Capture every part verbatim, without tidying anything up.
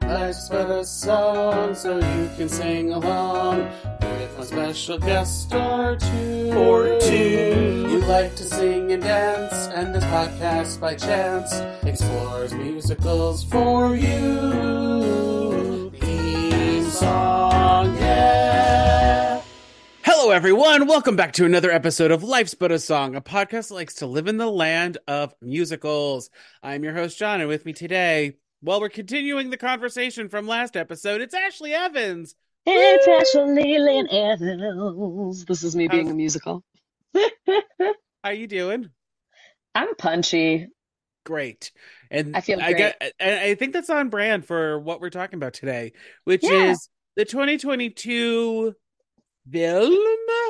Life's but a song, so you can sing along with a special guest star two. Or two. You like to sing and dance, and this podcast by chance explores musicals for you. Theme song, yeah. Hello, everyone. Welcome back to another episode of Life's But a Song, a podcast that likes to live in the land of musicals. I'm your host, John, and with me today, well, we're continuing the conversation from last episode. It's Ashley Evans. It's Ashley Lynn Evans. This is me How's- being a musical. How you doing? I'm punchy. Great. And I feel I great. get, and I think that's on brand for what we're talking about today, which Yeah. is the twenty twenty-two film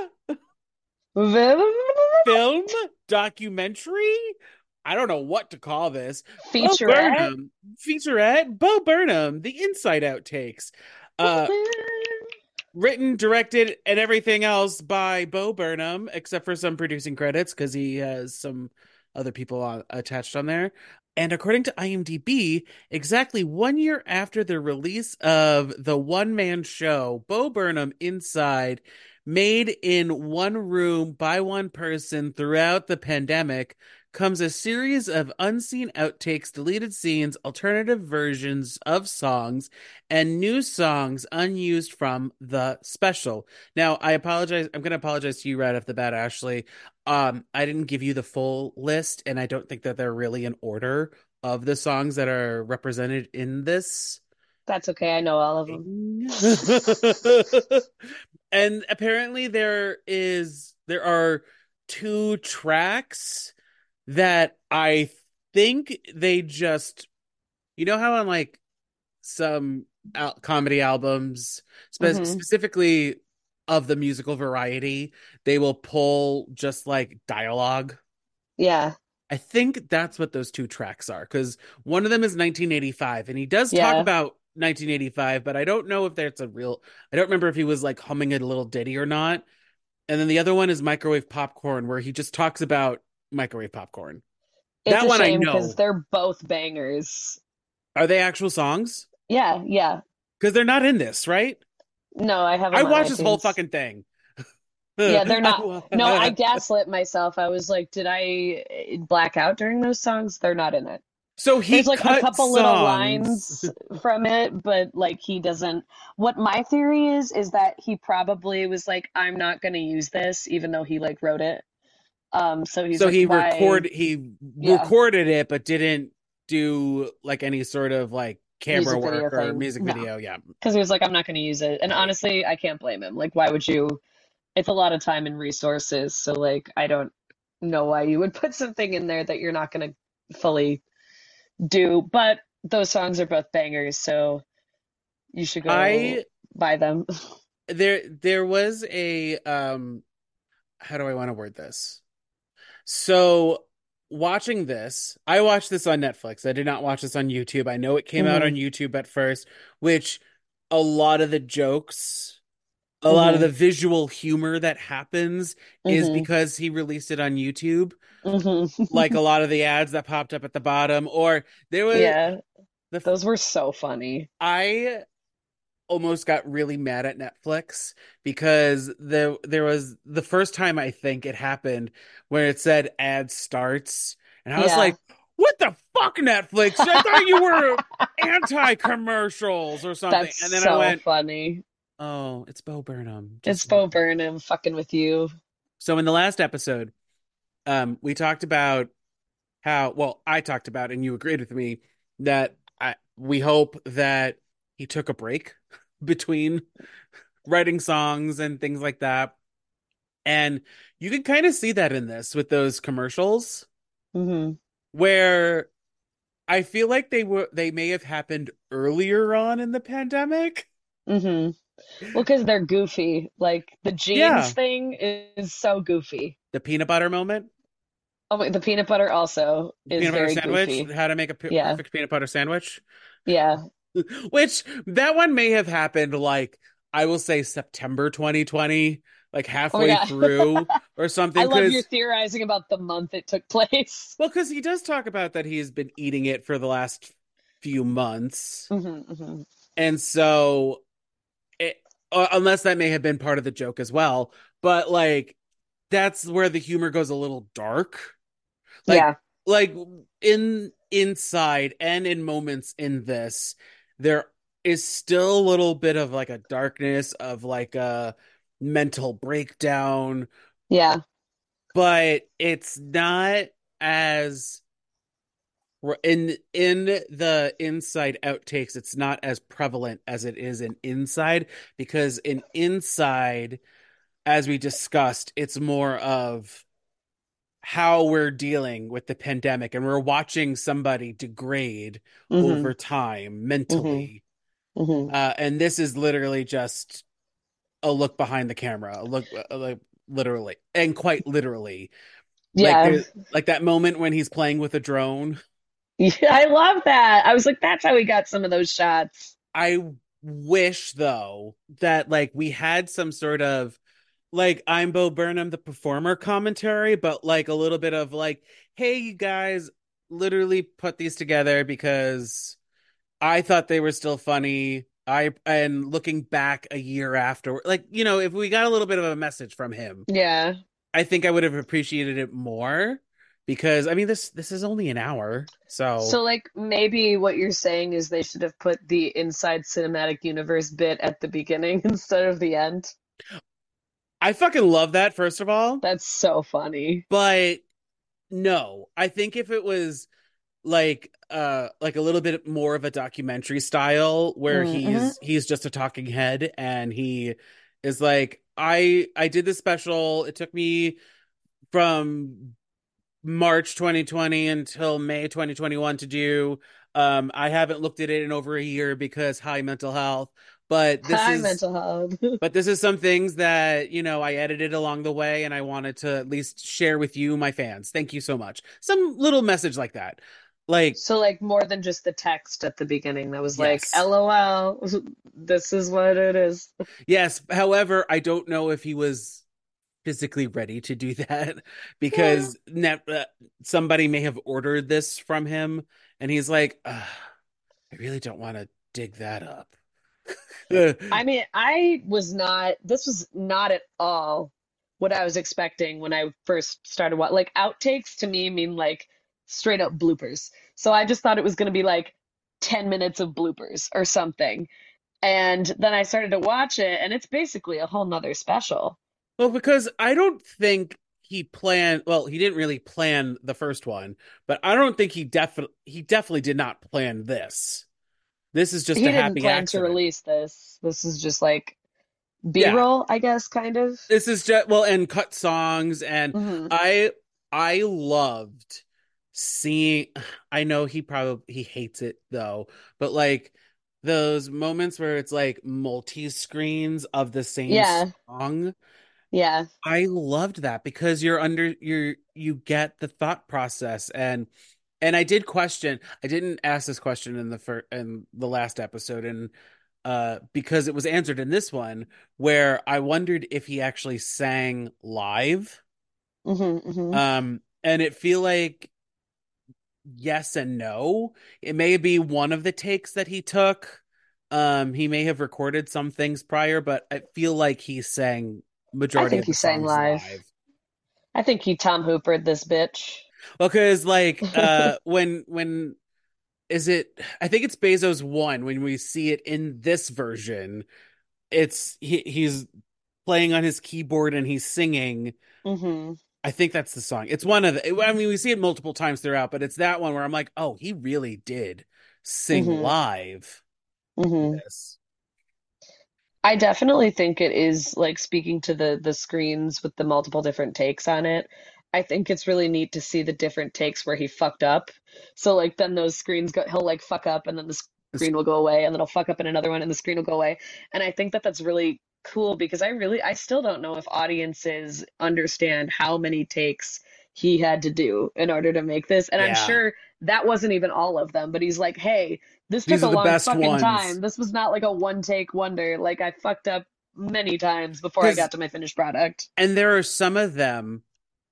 film documentary. I don't know what to call this. Bo Featurette. Burnham, featurette. Bo Burnham, the Inside Outtakes. Uh, written, directed, and everything else by Bo Burnham, except for some producing credits because he has some other people on, attached on there. And according to IMDb, exactly one year after the release of the one-man show, Bo Burnham Inside, made in one room by one person throughout the pandemic, comes a series of unseen outtakes, deleted scenes, alternative versions of songs, and new songs unused from the special. Now, I apologize. I'm going to apologize to you right off the bat, Ashley. Um, I didn't give you the full list, and I don't think that they're really in order of the songs that are represented in this. That's okay. I know all of them. And apparently there is there are two tracks that I think they just, you know how on like some al- comedy albums, spe- Mhm. specifically of the musical variety, they will pull just like dialogue. Yeah. I think that's what those two tracks are, because one of them is nineteen eighty-five, and he does talk Yeah. about nineteen eighty-five, but I don't know if that's a real, I don't remember if he was like humming a little ditty or not. And then the other one is Microwave Popcorn, where he just talks about microwave popcorn. It's That a one I shame know. because they're both bangers. Are they actual songs? Yeah, yeah. Because they're not in this, right? No, I have I them on watched this whole iTunes. fucking thing. Yeah, they're not. No, I gaslit myself. I was like, did I black out during those songs? They're not in it. So he There's like cut a couple little songs. lines from it, but like he doesn't. What my theory is is that he probably was like, I'm not going to use this, even though he like wrote it. Um, so he's So like, he why? record he Yeah. recorded it, but didn't do like any sort of like camera Music video work or thing. music No. video. Yeah. Because he was like, I'm not going to use it. And honestly, I can't blame him. Like, why would you? It's a lot of time and resources. So like, I don't know why you would put something in there that you're not going to fully do. But those songs are both bangers, so you should go I buy them. there there was a um how do I want to word this? So watching this, I watched this on Netflix. I did not watch this on YouTube. I know it came out Mhm. on YouTube at first, which a lot of the jokes, a lot of Mhm. the visual humor that happens is Mhm. because he released it on YouTube. Mhm. Like a lot of the ads that popped up at the bottom, or there was Yeah, the those were so funny. I almost got really mad at Netflix because the there was the first time I think it happened where it said ad starts, and I was Yeah. like, what the fuck, Netflix? I thought you were anti-commercials or something. That's And then so I went, funny. oh, it's Bo Burnham. It's Just- Bo Burnham fucking with you. So in the last episode, um, we talked about how, well, I talked about, and you agreed with me, that I, we hope that he took a break between writing songs and things like that. And you can kind of see that in this with those commercials hmm where I feel like they were they may have happened earlier on in the pandemic. hmm Well, because they're goofy. Like the jeans Yeah. thing is so goofy. The peanut butter moment, Oh wait, the peanut butter also is peanut butter very sandwich, goofy. how to make a p- Yeah. perfect peanut butter sandwich. Yeah. Which that one may have happened like I will say September twenty twenty, like halfway God. through or something. I love 'cause- your theorizing about the month it took place. well, because he does talk about that he has been eating it for the last few months. Mm-hmm, mm-hmm. And so it, uh, unless that may have been part of the joke as well, but like that's where the humor goes a little dark. Like Yeah. like in inside and in moments in this, there is still a little bit of like a darkness of like a mental breakdown, Yeah. but it's not as in in the inside outtakes, it's not as prevalent as it is in inside, because in inside, as we discussed, it's more of how we're dealing with the pandemic and we're watching somebody degrade Mm-hmm. over time Mm-hmm. mentally. Mm-hmm. Uh, and this is literally just a look behind the camera, a look uh, like literally and quite literally. Like Yeah. there, like that moment when he's playing with a drone. Yeah, I love that. I was like, that's how we got some of those shots. I wish though that like we had some sort of like I'm Bo Burnham the performer commentary, but like a little bit of like, hey, you guys literally put these together because I thought they were still funny. I and looking back a year after, like, you know, if we got a little bit of a message from him, Yeah. I think I would have appreciated it more, because I mean this this is only an hour. So So, like, maybe what you're saying is they should have put the Inside Cinematic Universe bit at the beginning instead of the end. I fucking love that, first of all. That's so funny. But no, I think if it was like uh like a little bit more of a documentary style where Mm-hmm. he's he's just a talking head and he is like, I I did this special. It took me from March twenty twenty until May twenty twenty-one to do. Um, I haven't looked at it in over a year because high mental health. But this Hi, is mental health. but this is some things that, you know, I edited along the way and I wanted to at least share with you, my fans. Thank you so much. Some little message like that. Like, So, like, more than just the text at the beginning that was like, yes. LOL, this is what it is. Yes. However, I don't know if he was physically ready to do that Yeah. because ne- uh, somebody may have ordered this from him and he's like, "Ugh, I really don't want to dig that up." I mean, I was not, this was not at all what I was expecting when I first started watching. Like, outtakes to me mean like straight up bloopers. So I just thought it was going to be like ten minutes of bloopers or something. And then I started to watch it, and it's basically a whole nother special. Well, because I don't think he planned, well, he didn't really plan the first one, but I don't think he definitely he definitely did not plan this. This is just He a didn't happy plan to accident. release this. This is just like Yeah. B-roll, I guess, kind of. This is just, well, and cut songs, and Hmm. I I loved seeing, I know he probably he hates it though, but like those moments where it's like multi screens of the same Yeah, song. yeah. I loved that because you're under you're you get the thought process. and and I did question, I didn't ask this question in the first in the last episode, and uh because it was answered in this one, where I wondered if he actually sang live. Hmm. Hmm. Um and it feel like yes and no. It may be one of the takes that he took. Um he may have recorded some things prior, but I feel like he sang I majority think of he the sang songs live. live. I think he Tom Hoopered this bitch. Well, because like uh when when is it, I think it's Bezos one, when we see it in this version, it's he, he's playing on his keyboard and he's singing. Hmm. I think that's the song. It's one of the, I mean, we see it multiple times throughout, but it's that one where I'm like, oh, he really did sing Hmm. live in Hmm. this. I definitely think it is like speaking to the the screens with the multiple different takes on it. I think it's really neat to see the different takes where he fucked up. So like then those screens go, he'll like fuck up and then the It's- screen will go away and then he'll fuck up in another one and the screen will go away. And I think that that's really cool because I really I still don't know if audiences understand how many takes he had to do in order to make this. And I'm yeah, sure that wasn't even all of them, but he's like, "Hey, this took these a are the long best fucking ones. time. This was not like a one take wonder. Like I fucked up many times before I Because, got to my finished product." and there are some of them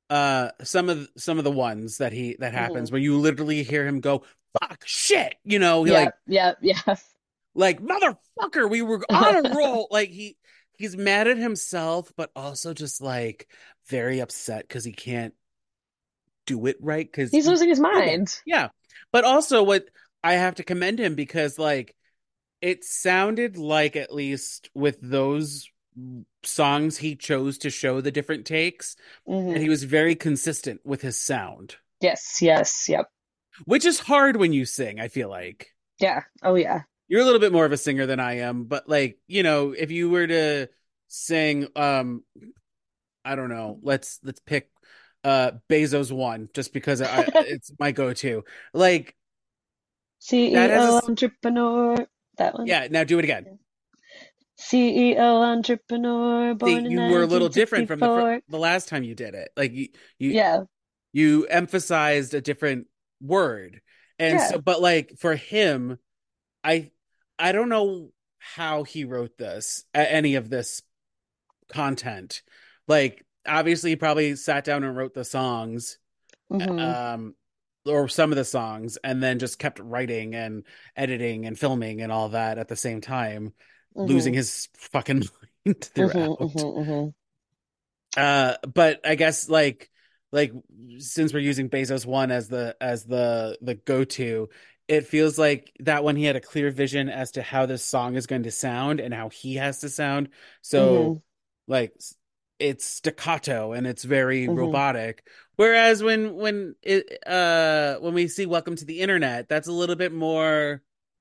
uh some of some of the ones that he that Hmm. happens where you literally hear him go fuck shit, you know, he Yeah, like yeah, yeah. like motherfucker, we were on a roll. Like he he's mad at himself, but also just like very upset because he can't do it right because He's he losing his do that. mind. Yeah. But also what I have to commend him because like it sounded like at least with those songs he chose to show the different takes that Hmm. he was very consistent with his sound, Yes, yes, yep. which is hard when you sing, I feel like. Yeah. Oh yeah. You're a little bit more of a singer than I am, but like, you know, if you were to sing um I don't know, let's let's pick uh Bezos one just because I it's my go-to. Like that has a C E O s- entrepreneur. That one. yeah, now do it again. C E O entrepreneur, See, born in you were a little different from the fir- nineteen sixty-four. the last time you did it. Like you you Yeah, you emphasized a different word. And yeah. so but like for him, I I don't know how he wrote this, a- any of this content. Like obviously he probably sat down and wrote the songs, Hmm. um or some of the songs and then just kept writing and editing and filming and all that at the same time, losing Hmm. his fucking mind Hmm. throughout. Hmm. Hmm. Uh, but I guess like like since we're using Bezos one as the as the the go-to, it feels like that one he had a clear vision as to how this song is going to sound and how he has to sound. So Hmm. like it's staccato and it's very Hmm. robotic. Whereas when when it uh when we see Welcome to the Internet, that's a little bit more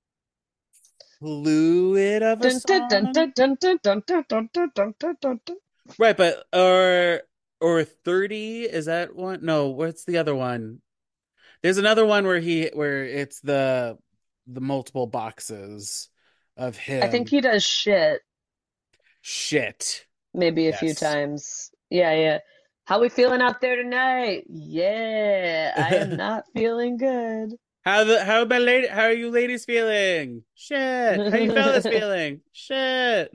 fluid of a Dun, dun, dun, song. dun, dun, dun, dun, dun, dun, dun, dun, dun, dun, dun. Right, but or or thirty, is that one? No, what's the other one? There's another one where he where it's the the multiple boxes of I think him. he does shit Shit. maybe a few Yes. times. Yeah, yeah. How we feeling out there tonight? Yeah, I am not feeling good. How the how about lady how are you ladies feeling? Shit. How you fellas feeling? Shit.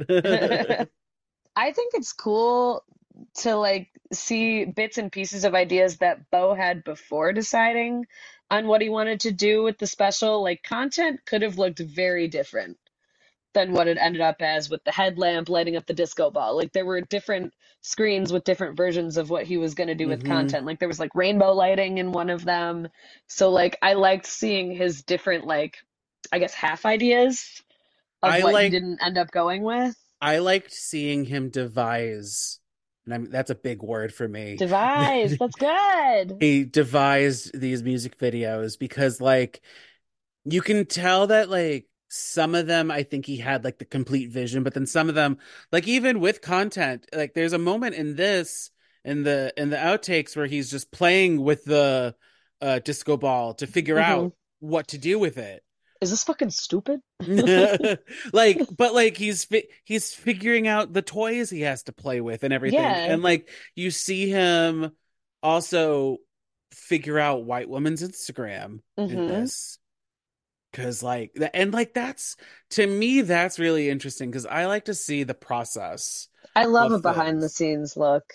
I think it's cool to like see bits and pieces of ideas that Bo had before deciding on what he wanted to do with the special. Like content could have looked very different than what it ended up as with the headlamp lighting up the disco ball. Like there were different screens with different versions of what he was going to do with hmm content. Like there was like rainbow lighting in one of them. So like I liked seeing his different like I guess half ideas of I what he like didn't end up going with. I liked seeing him devise, and I'm, that's a big word for me. Devise, that's good. He devised these music videos because like you can tell that like some of them I think he had like the complete vision, but then some of them like even with content, like there's a moment in this in the in the outtakes where he's just playing with the uh disco ball to figure Hmm. out what to do with it. Is this fucking stupid? Like but like he's fi- he's figuring out the toys he has to play with and everything, Yeah. and like you see him also figure out white woman's Instagram in Hmm. this because like th- and like that's to me that's really interesting because I like to see the process I love of a behind the things, scenes look.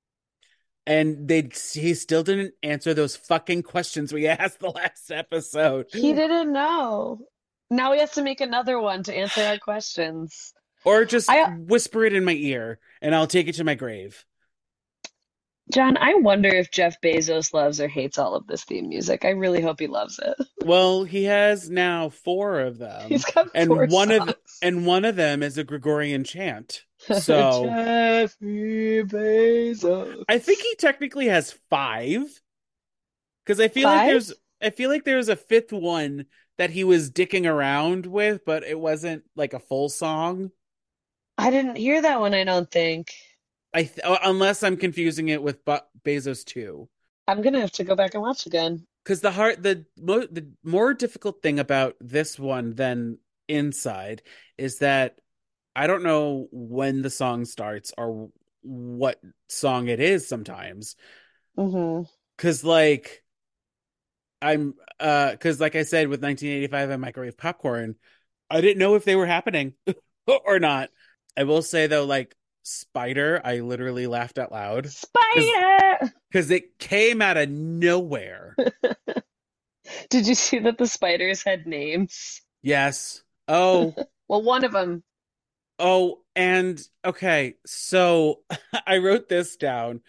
and they he still didn't answer those fucking questions we asked the last episode. He didn't know. Now he has to make another one to answer our questions. Or just I, whisper it in my ear and I'll take it to my grave. John, I wonder if Jeff Bezos loves or hates all of this theme music. I really hope he loves it. Well, he has now four of them, He's got four and one of th- songs. and one of them is a Gregorian chant. So Jeffrey Bezos. I think he technically has five because I feel like Five? there's I feel like there was a fifth one that he was dicking around with, but it wasn't like a full song. I didn't hear that one, I don't think. I th- uh, unless I'm confusing it with Be- Bezos two. I'm gonna have to go back and watch again. Because the hard the mo- the more difficult thing about this one than Inside is that I don't know when the song starts or what song it is sometimes. Hmm. Because like I'm uh because like I said with nineteen eighty-five and Microwave Popcorn, I didn't know if they were happening or not. I will say though, like spider, I literally laughed out loud because Spider! because it came out of nowhere. Did you see that the spiders had names? Yes. Oh, Well, one of them. oh, and okay, so I wrote this down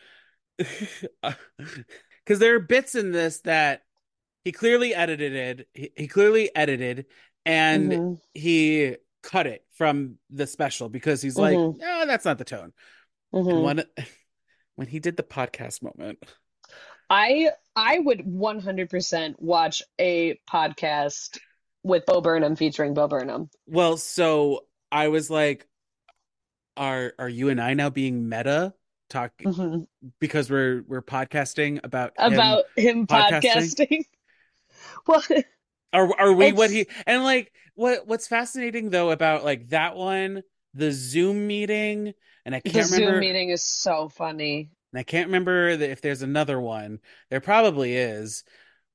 because there are bits in this that he clearly edited it. He, he clearly edited and Hmm. he cut it from the special because he's like, Hmm. no, that's not the tone. And Hmm. when when he did the podcast moment, I I would one hundred percent watch a podcast with Bo Burnham featuring Bo Burnham. well, so I was like, are are you and I now being meta talk Hmm. because we're we're podcasting about him About him podcasting? podcasting. Well, Are are we what it's he and like what what's fascinating though about like that one, the Zoom meeting, and I the can't Zoom remember meeting is so funny. and I can't remember the, if there's another one. There probably is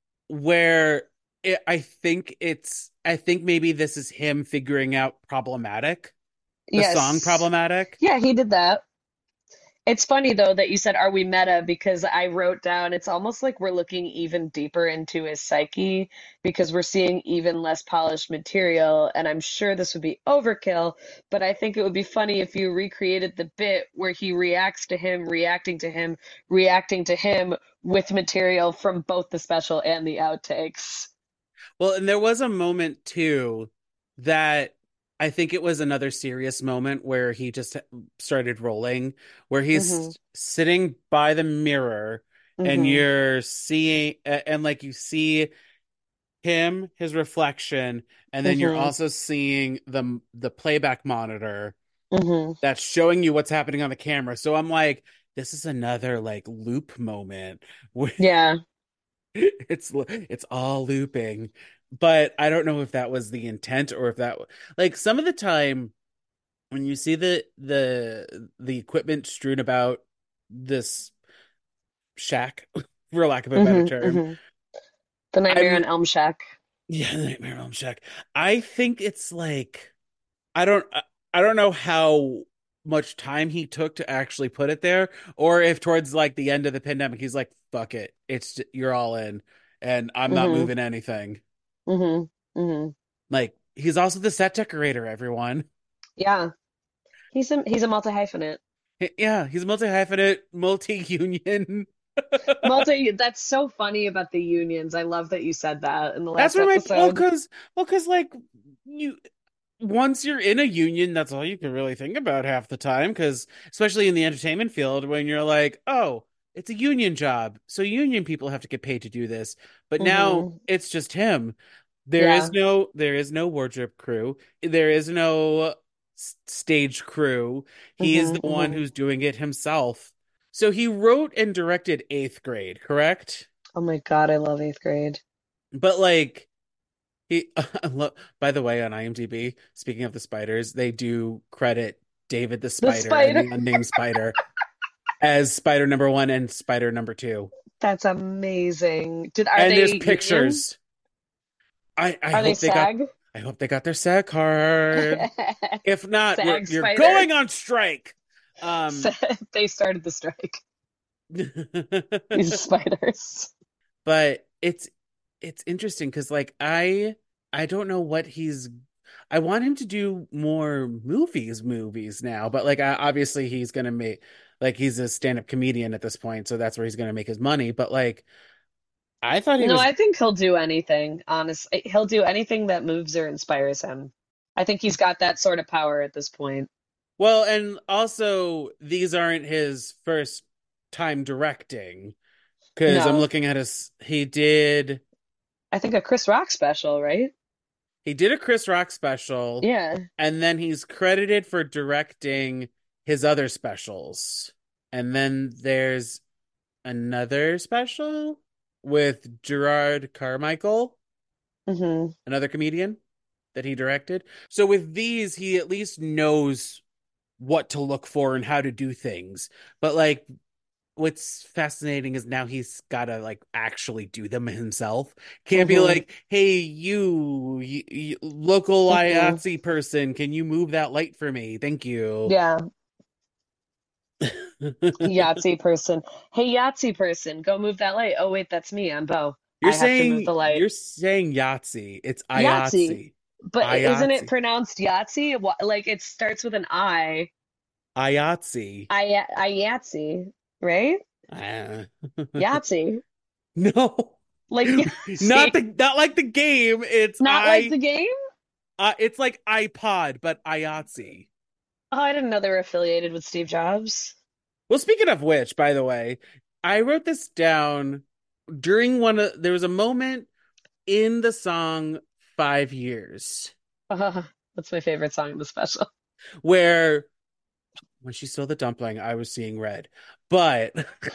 where it, I think it's I think maybe this is him figuring out problematic, the song Yes. problematic. Yeah, he did that. It's funny though that you said, "Are we meta?" Because I wrote down it's almost like we're looking even deeper into his psyche because we're seeing even less polished material. And I'm sure this would be overkill, but I think it would be funny if you recreated the bit where he reacts to him, reacting to him, reacting to him with material from both the special and the outtakes. Well, and there was a moment too that I think it was another serious moment where he just started rolling, where Hmm. he's sitting by the mirror and Hmm. you're seeing, and like you see him, his reflection, and then you're Hmm. also seeing the the playback monitor Hmm. that's showing you what's happening on the camera. So I'm like, this is another like loop moment where Yeah. it's it's all looping. But I don't know if that was the intent or if that like some of the time when you see the the the equipment strewn about this shack, for lack of a better Hmm. term, Hmm. The Nightmare I'm on Elm Shack. yeah, the Nightmare on Elm Shack. I think it's like I don't I don't know how much time he took to actually put it there, or if towards like the end of the pandemic he's like, fuck it, it's you're all in, and I'm not Hmm. moving anything. Hmm. Hmm. Like he's also the set decorator, everyone. Yeah. He's a he's a multi-hyphenate. Yeah, he's multi-hyphenate, multi-union. Multi, that's so funny about the unions. I love that you said that in the That's last where my well, episode. cause well, cause like you once you're in a union, that's all you can really think about half the time. Because especially in the entertainment field, when you're like, oh, it's a union job, so union people have to get paid to do this. But now Hmm. it's just him. There is Yeah. no, there is no wardrobe crew. There is no s- stage crew. He is Hmm. the one Hmm. who's doing it himself. So he wrote and directed Eighth Grade, correct? Oh my God, I love eighth grade. But like he, by the way, on IMDb, speaking of the spiders, they do credit David the The Spider and spider. the Unnamed Spider as Spider number one and Spider number two. That's amazing. Did are And they there's union? pictures. I I Are they hope they got SAG? I hope they got their SAG card. If not, we're SAG you're spider. going on strike. Sa- Um, They started the strike. These spiders. but it's it's interesting because like I I don't know what he's I want him to do more movies movies now, but like I, obviously he's gonna make like he's a stand-up comedian at this point, so that's where he's gonna make his money. But like I thought he No, was I think he'll do anything, honestly. He'll do anything that moves or inspires him. I think he's got that sort of power at this point. well, and also these aren't his first time directing because I'm No. looking at his he did I think a Chris Rock special, right? he did a Chris Rock special Yeah. and then he's credited for directing his other specials. And then there's another special with Gerard Carmichael, Hmm. another comedian that he directed. So with these, he at least knows what to look for and how to do things. But like what's fascinating is now he's got to like actually do them himself. Can't be Hmm. like, "Hey, you, you, you local Hmm. I A T S E person, can you move that light for me? Thank you." Yeah. Yahtzee person. Hey, Yahtzee person, go move that light. Oh, wait, that's me. I'm Bo. You're I have to move saying the light. you're saying Yahtzee. It's Yahtzee. IATSE. But isn't it IATSE. pronounced Yahtzee? Wha- Like it starts with an I. IATSE. I, I Yahtzee, right? Uh, Yahtzee. no. Like Not Yahtzee. the not like the game. It's Not like I the game? uh, it's like iPod, but IATSE. Oh, I didn't know they were affiliated with Steve Jobs. Well, speaking of which, by the way, I wrote this down during one of there was a moment in the song Five Years Uh, that's my favorite song in the special. where when she stole the dumpling, I was seeing red. But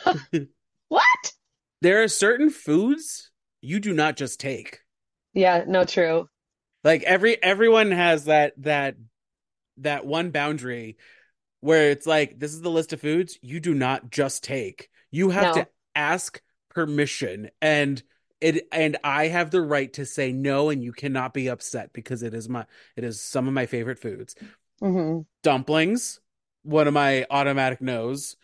What? there are certain foods you do not just take. Yeah, no, true. Like every everyone has that that that one boundary where it's like this is the list of foods you do not just take. You have to No. ask permission and it and I have the right to say no and you cannot be upset because it is my it is some of my favorite foods. Hmm. Dumplings, one of my automatic no's.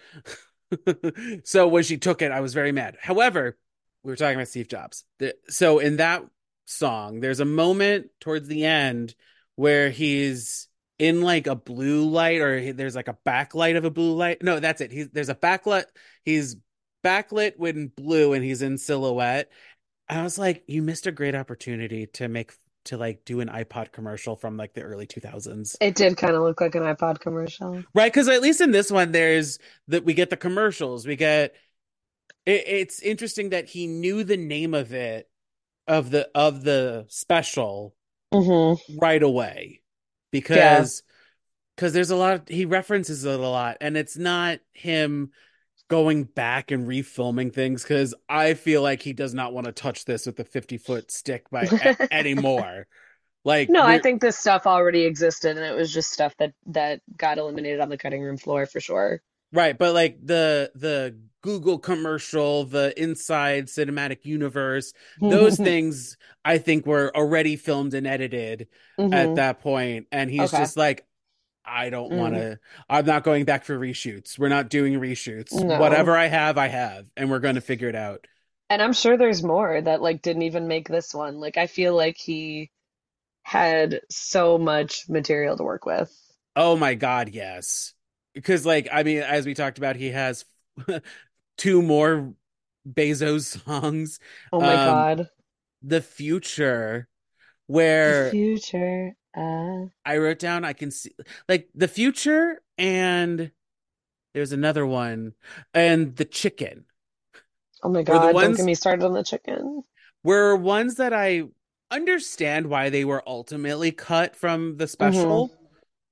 So when she took it, I was very mad. However, we were talking about Steve Jobs. The- So in that song, there's a moment towards the end where he's in like a blue light, or he- there's like a backlight of a blue light. No, that's it. He's there's a backlit. He's backlit with blue, and he's in silhouette. I was like, you missed a great opportunity to make to like do an iPod commercial from like the early two thousands. It did kind of look like an iPod commercial. Right, because at least in this one, there's that we get the commercials. We get it, it's interesting that he knew the name of it of the of the special Hmm. right away Yeah. because because there's a lot of, he references it a lot, and it's not him going back and refilming things because I feel like he does not want to touch this with a fifty foot stick by a- anymore. Like No, I we're think this stuff already existed and it was just stuff that that got eliminated on the cutting room floor for sure. right, but like the the Google commercial, the Inside Cinematic Universe, those Hmm. things I think were already filmed and edited at that point, and he's Okay. just like, I don't want Mm. to. I'm not going back for reshoots. We're not doing reshoots. No. Whatever I have, I have, and we're going to figure it out. And I'm sure there's more that like didn't even make this one. Like I feel like he had so much material to work with. Oh my God, yes. Because like I mean, as we talked about, he has two more Bezos songs. Oh my Um, God. The Future, The where future. Uh, I wrote down I can see like The Future, and there's another one, and The Chicken oh my were the God, don't get ones me started on the chicken. were ones that I understand why they were ultimately cut from the Hmm. special,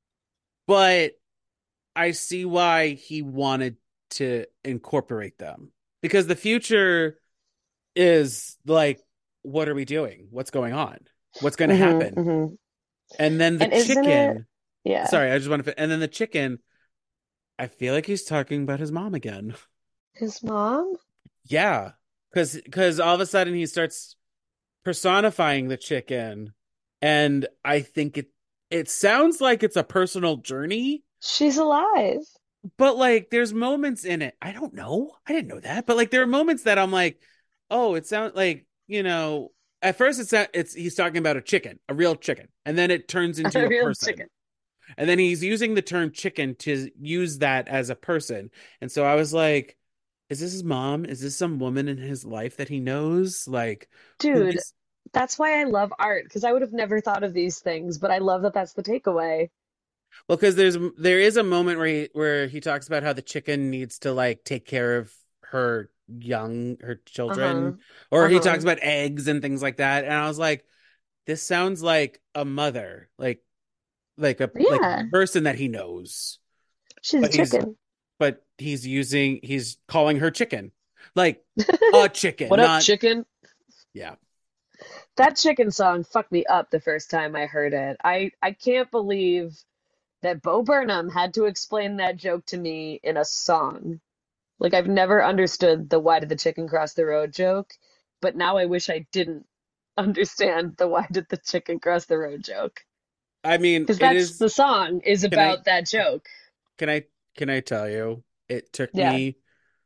but I see why he wanted to incorporate them because The Future is like, what are we doing? What's going on? What's going to Hmm. happen? Hmm. And then the And isn't it? chicken, Yeah. sorry, I just want to, and then the chicken, I feel like he's talking about his mom again. His mom? Yeah, because because all of a sudden he starts personifying the chicken, and I think it it sounds like it's a personal journey, She's alive. but like there's moments in it. I don't know. I didn't know that, but like there are moments that I'm like, oh, it sounds like, you know, at first it's it's he's talking about a chicken, a real chicken, and then it turns into A a real person. chicken. And then he's using the term chicken to use that as a person. And so I was like, is this his mom? Is this some woman in his life that he knows? Like, who Dude, he's. that's why I love art, because I would have never thought of these things, but I love that that's the takeaway. Well, because there's there is a moment where he where he talks about how the chicken needs to like take care of her young her Uh-huh. children, or he Uh-huh. talks about eggs and things like that. And I was like, this sounds like a mother, like like a like Yeah, a person that he knows. she's a But he's chicken. but he's using he's calling her chicken. Like a chicken, What up, not chicken? yeah. That chicken song fucked me up the first time I heard it. I I can't believe that Bo Burnham had to explain that joke to me in a song. Like I've never understood the why did the chicken cross the road joke, but now I wish I didn't understand the why did the chicken cross the road joke. I mean, Because it that's is the song is can I about that joke. can I can I tell you? It took Yeah. me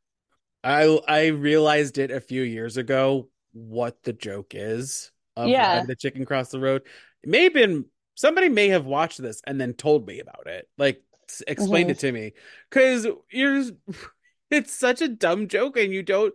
I I realized it a few years ago what the joke is of why Yeah. did the chicken cross the road. It may have been somebody may have watched this and then told me about it. Like s- explained hmm it to me. Because you're it's such a dumb joke and you don't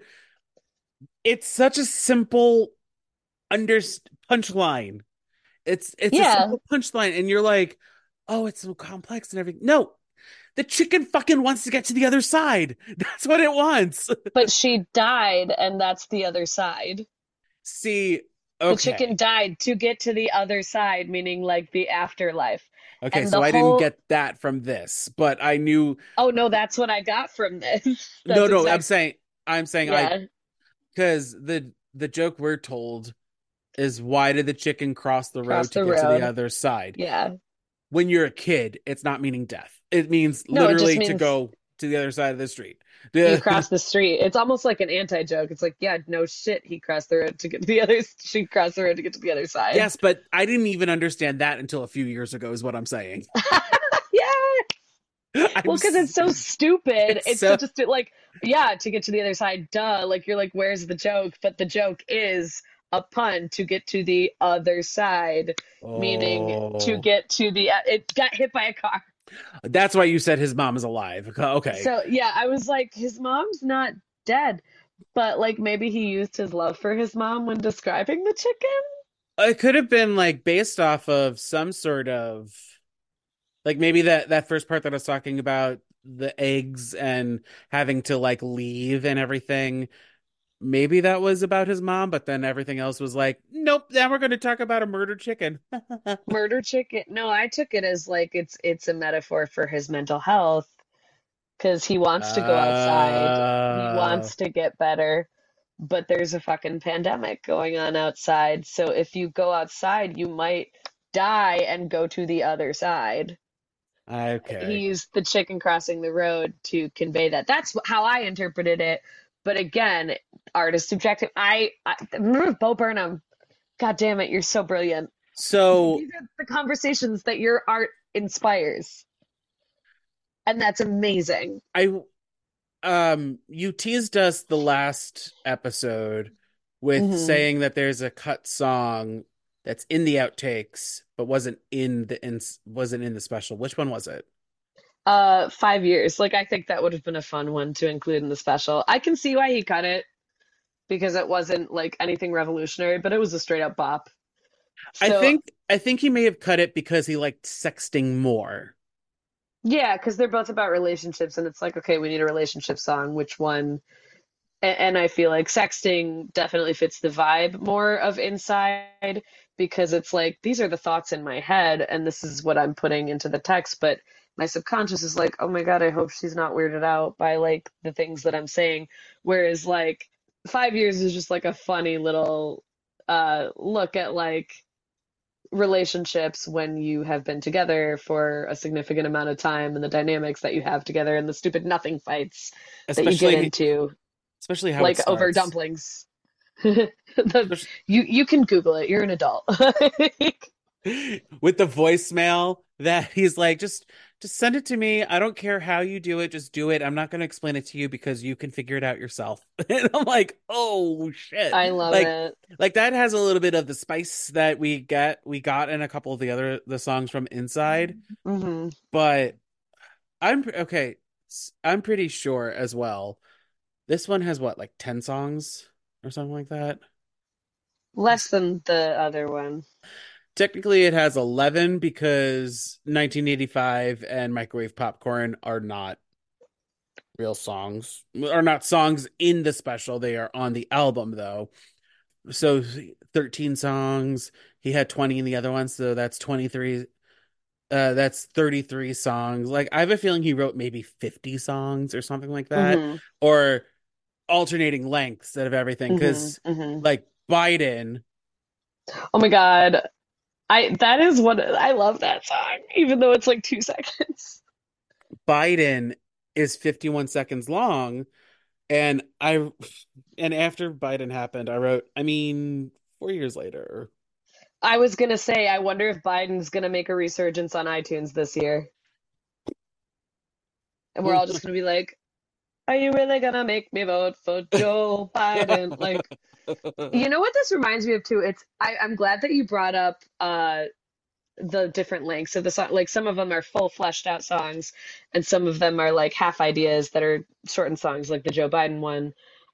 it's such a simple under punchline. It's it's a Yeah. simple punchline and you're like, "Oh, it's so complex and everything." No, the chicken fucking wants to get to the other side. That's what it wants. But she died, and that's the other side. See, The chicken okay. died to get to the other side, meaning like the afterlife. Okay, And so the I didn't whole, get that from this, but I knew oh no, that's what I got from this. no, That's no, I'm exact, saying I'm saying I yeah, because the the joke we're told is why did the chicken cross the cross road to the get to the road. other side? Yeah. When you're a kid, it's not meaning death. It means No, it just literally to means go to the other side of the street. you The- cross the street. It's almost like an anti-joke. It's like, yeah, no shit, he crossed the road to get to the other, she crossed the road to get to the other side. yes, but I didn't even understand that until a few years ago, is what I'm saying. Yeah. I'm Well, because s- it's so stupid. it's It's so such a stu like, yeah, to get to the other side, duh. Like you're like, where's the joke? But the joke is a pun to get to the other side, meaning to oh, get to the. It got hit by a car. that's why you said his mom is alive. Okay. So yeah, I was like, his mom's not dead, but like maybe he used his love for his mom when describing the chicken. It could have been like based off of some sort of like maybe that that first part that I was talking about the eggs and having to like leave and everything. Maybe that was about his mom, but then everything else was like, nope, now we're going to talk about a murdered chicken. Murder chicken. No, I took it as like it's it's a metaphor for his mental health because he wants to go outside. He Uh, wants to get better, but there's a fucking pandemic going on outside. So if you go outside, you might die and go to the other side. He okay. used the chicken crossing the road to convey that. That's how I interpreted it. But again, art is subjective. I, I Bo Burnham, God damn it, you're so brilliant. So These are the conversations that your art inspires, and that's amazing. I um you teased us the last episode with hmm saying that there's a cut song that's in the outtakes but wasn't in the in, wasn't in the special. Which one was it? Uh, five years. Like I think that would have been a fun one to include in the special. I can see why he cut it because it wasn't like anything revolutionary, but it was a straight up bop. I So think I think he may have cut it because he liked sexting more. yeah, because they're both about relationships, and it's like, okay, we need a relationship song. Which one? And, and I feel like sexting definitely fits the vibe more of Inside because it's like these are the thoughts in my head, and this is what I'm putting into the text. But my subconscious is like, oh my God, I hope she's not weirded out by like the things that I'm saying. Whereas like five years is just like a funny little uh look at like relationships when you have been together for a significant amount of time and the dynamics that you have together and the stupid nothing fights that you get Especially into especially how it like over starts. dumplings. The, Especially- you you can Google it. You're an adult. with the voicemail that he's like, just just send it to me. I don't care how you do it, just do it. I'm not going to explain it to you because you can figure it out yourself. And I'm like, oh shit. I love Like it. like that has a little bit of the spice that we get we got in a couple of the other the songs from Inside, hmm but I'm okay. s- I'm pretty sure as well. This one has what, like ten songs or something like that? Less than the other one. Technically, it has eleven because nineteen eighty-five and Microwave Popcorn are not real songs, are not songs in the special. They are on the album, though. So thirteen songs. He had twenty in the other one, so that's twenty-three. Uh, that's thirty-three songs. Like, I have a feeling he wrote maybe fifty songs or something like that, hmm or alternating lengths out of everything. hmm Because, hmm like, Biden. Oh my God. I that is what I love that song, even though it's like two seconds. Biden is fifty-one seconds long, and I and after Biden happened, I wrote, I mean, four years later. I was gonna say, I wonder if Biden's gonna make a resurgence on iTunes this year. And we're all just gonna be like, Are you really gonna make me vote for Joe Biden? Like, you know what this reminds me of too? It's I, I'm glad that you brought up uh the different lengths of the song. Like some of them are full fleshed out songs, and some of them are like half ideas that are shortened songs, like the Joe Biden one.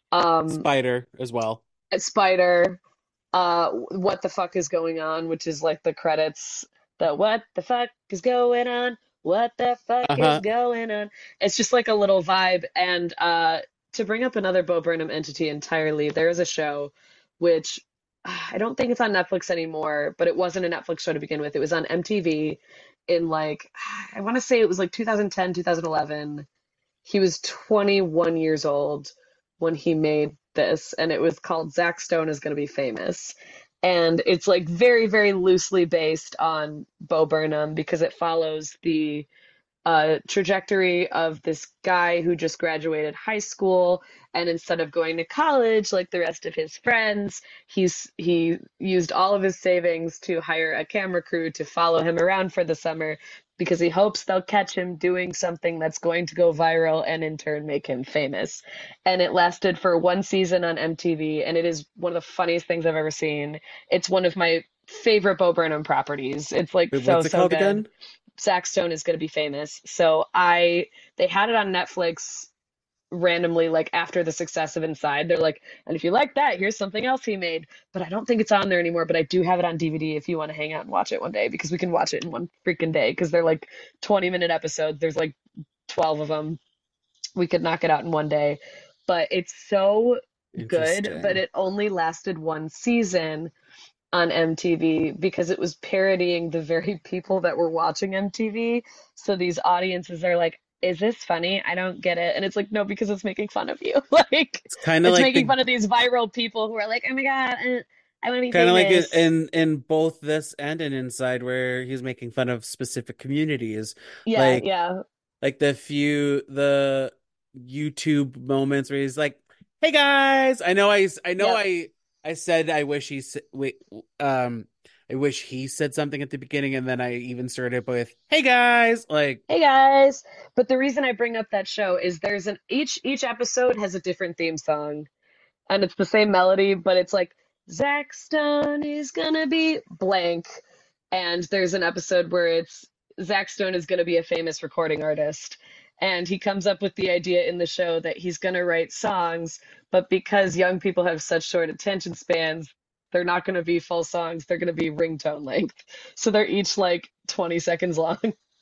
Um, Spider as well. Spider, uh, What the Fuck is Going On, which is like the credits. The What the Fuck is Going On? What the fuck is Uh-huh. going on? It's just like a little vibe. And uh, to bring up another Bo Burnham entity entirely, there is a show which I don't think it's on Netflix anymore, but it wasn't a Netflix show to begin with. It was on M T V in like, I want to say it was like two thousand ten, two thousand eleven. He was twenty-one years old when he made this, and it was called Zach Stone is Gonna Be Famous. And it's like very, very loosely based on Bo Burnham because it follows the uh, trajectory of this guy who just graduated high school, and instead of going to college like the rest of his friends, he's he used all of his savings to hire a camera crew to follow him around for the summer because he hopes they'll catch him doing something that's going to go viral and in turn make him famous. And it lasted for one season on M T V, and it is one of the funniest things I've ever seen. It's one of my favorite Bo Burnham properties. It's like Wait, so, what's it so called good. again? Zach Stone is going to be famous. So I they had it on Netflix randomly like after the success of Inside. They're like, and if you like that, here's something else he made. But I don't think it's on there anymore, but I do have it on D V D if you want to hang out and watch it one day because we can watch it in one freaking day because they're like twenty minute episodes. There's like twelve of them. We could knock it out in one day. But it's so good, but Interesting. it only lasted one season on M T V because it was parodying the very people that were watching M T V. So these audiences are like, is this funny? I don't get it. And it's like, no, because it's making fun of you. Like, It's kind of it's like making the fun of these viral people who are like, oh my God, uh, I want to be kind of like in, famous. in in both this and in Inside where he's making fun of specific communities, Yeah, like yeah, like the few the YouTube moments where he's like, "Hey guys, I know I I know yep. I I said I wish he s- wait um I wish he said something at the beginning, and then I even started with, "Hey guys," like Hey guys. But the reason I bring up that show is there's an each each episode has a different theme song. And it's the same melody, but it's like Zach Stone is gonna be blank. And there's an episode where it's Zach Stone is gonna be a famous recording artist. And he comes up with the idea in the show that he's gonna write songs, but because young people have such short attention spans, they're not gonna be full songs, they're gonna be ringtone length. So they're each like twenty seconds long.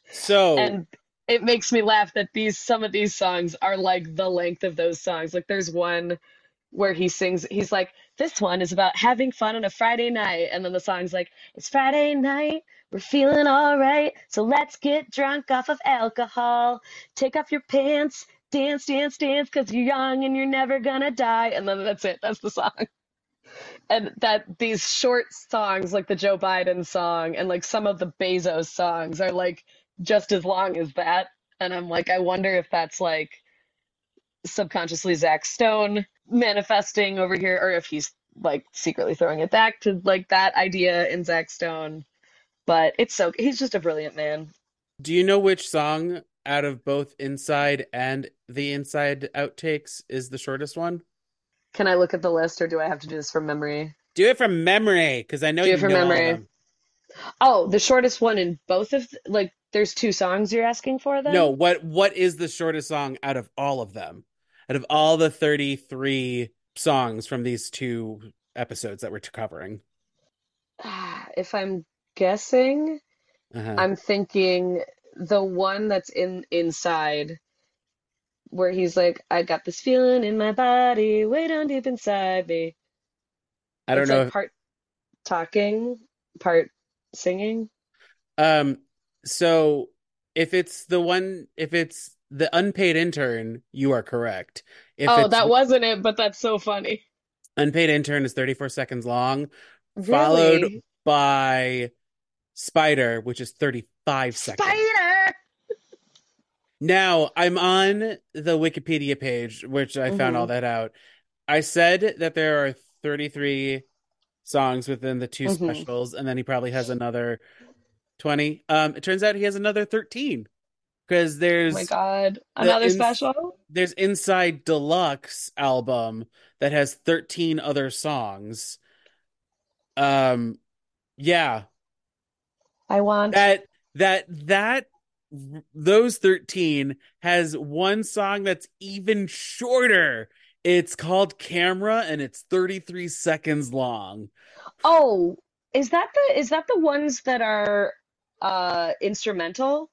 so. And it makes me laugh that these some of these songs are like the length of those songs. Like there's one where he sings, he's like, this one is about having fun on a Friday night. And then the song's like, it's Friday night, we're feeling all right. So let's get drunk off of alcohol. Take off your pants, dance, dance, dance, because you're young and you're never gonna die. And then that's it, that's the song. And that these short songs, like the Joe Biden song and like some of the Bezos songs, are like just as long as that. And I'm like, I wonder if that's like subconsciously Zach Stone manifesting over here, or if he's like secretly throwing it back to like that idea in Zach Stone. But it's so he's just a brilliant man. Do you know which song out of both Inside and the Inside outtakes is the shortest one? Can I look at the list or do I have to do this from memory? Do it from memory, because I know Do it you from know all of memory. them. Oh, the shortest one in both of like there's two songs you're asking for No, then? what what is the shortest song out of all of them? Out of all the thirty-three songs from these two episodes that we're covering. If I'm guessing, Uh-huh. I'm thinking the one that's in inside where he's like, I got this feeling in my body, way down deep inside me. I don't It's know like if part talking, part singing. um so if it's the one if it's the unpaid intern, you are correct. If Oh, it's that wasn't it, but that's so funny. unpaid intern is thirty-four seconds long, followed Really? by Spider, which is thirty-five seconds. Spider! Now, I'm on the Wikipedia page, which I found all Mm-hmm. that out. I said that there are thirty-three songs within the two Mm-hmm. specials, and then he probably has another twenty. Um, it turns out he has another thirteen. because Oh my there's God. the Another ins special? there's Inside Deluxe album that has thirteen other songs. Um, yeah, I want. that that that those thirteen has one song that's even shorter. It's called Camera and it's thirty-three seconds long. Oh, is that the is that the ones that are uh instrumental?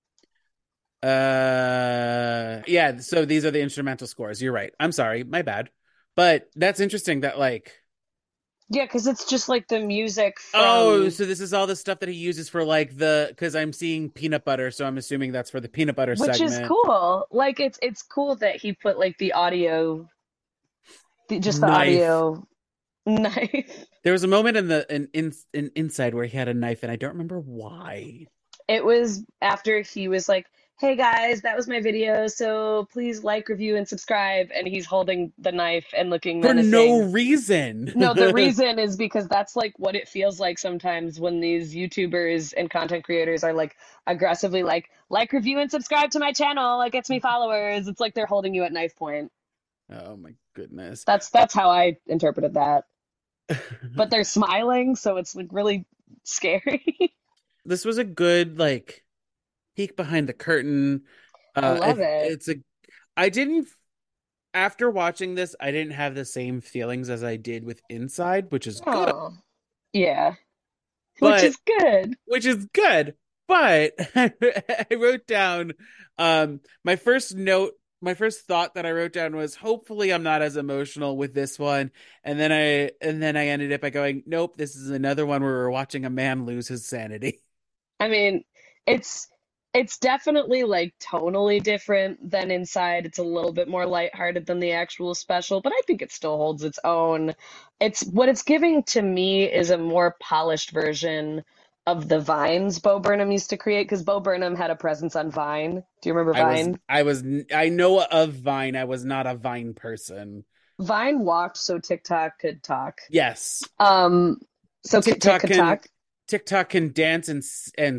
Uh, yeah, so these are the instrumental scores. You're right. I'm sorry, my bad. But that's interesting that like Yeah, because it's just like the music oh, from so this is all the stuff that he uses for like the because I'm seeing peanut butter, so I'm assuming that's for the peanut butter which is segment. cool. Like it's it's cool that he put like the audio, the, just the Knife. audio knife. There was a moment in the in, in in Inside where he had a knife, and I don't remember why. It was after he was like, "Hey guys, that was my video, so please like, review, and subscribe." And he's holding the knife and looking For no menacing. reason. No, the reason is because that's like what it feels like sometimes when these YouTubers and content creators are like aggressively like, like, review, and subscribe to my channel. It gets me followers. It's like they're holding you at knife point. Oh my goodness. That's that's how I interpreted that. But they're smiling, so it's like really scary. This was a good like peek behind the curtain. I Uh, love it, it. it's a. I didn't after watching this, I didn't have the same feelings as I did with Inside, which is good. Oh, yeah, which But is good. which is good. But I wrote down um my first note, my first thought that I wrote down was hopefully I'm not as emotional with this one. And then I and then I ended up by going, nope, this is another one where we're watching a man lose his sanity. I mean, it's it's definitely like tonally different than Inside. It's a little bit more lighthearted than the actual special, but I think it still holds its own. It's what it's giving to me is a more polished version of the Vines Bo Burnham used to create because Bo Burnham had a presence on Vine. Do you remember I was Vine? I was I know of Vine. I was not a Vine person. Vine walked so TikTok could talk. Yes. Um, so Kit Kat TikTok could can talk. TikTok can dance and s- and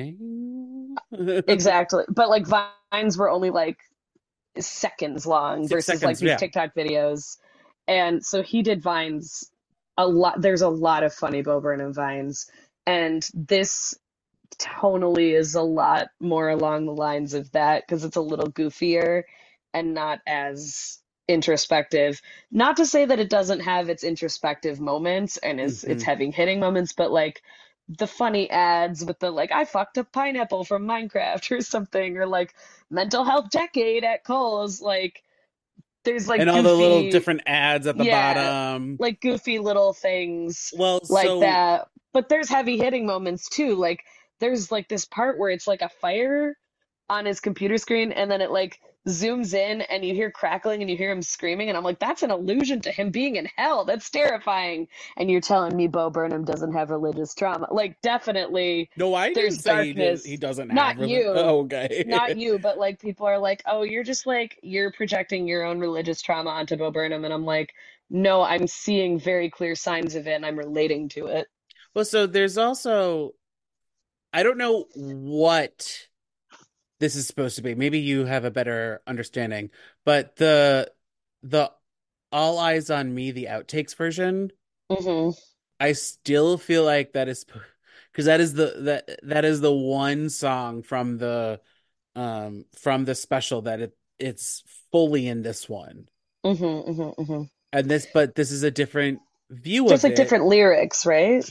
sing. Exactly. But like Vines were only like seconds long Six versus like seconds, these yeah. TikTok videos. And so he did Vines a lot. There's a lot of funny Bo Burnham Vines. And this tonally is a lot more along the lines of that because it's a little goofier and not as introspective. Not to say that it doesn't have its introspective moments and is its hmm heavy hitting moments, but like the funny ads with the like I fucked a pineapple from Minecraft or something, or like mental health decade at Kohl's, like there's And like all the little goofy, different ads at the yeah, bottom. like goofy little things Well, like so that. But there's heavy hitting moments too. Like there's like this part where it's like a fire on his computer screen and then it like zooms in and you hear crackling and you hear him screaming and I'm like, that's an allusion to him being in hell. That's terrifying. And you're telling me Bo Burnham doesn't have religious trauma. Like definitely no, I didn't there's say he did. He darkness. doesn't have Not really. you. Oh, okay. Not you, but like people are like, "Oh, you're just like you're projecting your own religious trauma onto Bo Burnham." And I'm like, "No, I'm seeing very clear signs of it and I'm relating to it." Well, so there's also I don't know what this is supposed to be. Maybe you have a better understanding, but the the All Eyes on Me, the outtakes version, Hmm. I still feel like that is because that is the that that is the one song from the um from the special that it it's fully in this one. Hmm. Hmm. Hmm. And this but this is a different view Just of like it. different lyrics, right?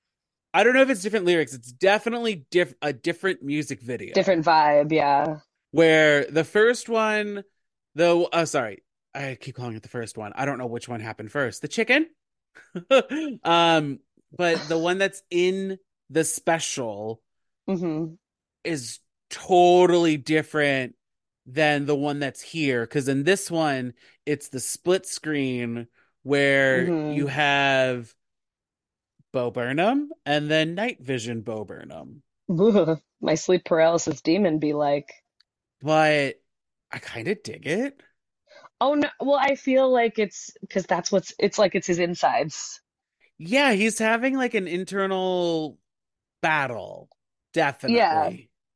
I don't know if it's different lyrics. It's definitely diff a different music video. Different vibe, yeah. Where the first one, though, oh, sorry, I keep calling it the first one. I don't know which one happened first. The chicken? Um, but the one that's in the special Hmm. is totally different than the one that's here. Because in this one, it's the split screen where you Hmm. have Bo Burnham and then Night Vision Bo Burnham. My sleep paralysis demon be like, But I kind of dig it. "Oh no, well, I feel like it's because that's what's it's like it's his insides." Yeah, he's having like an internal battle. Yeah. Definitely.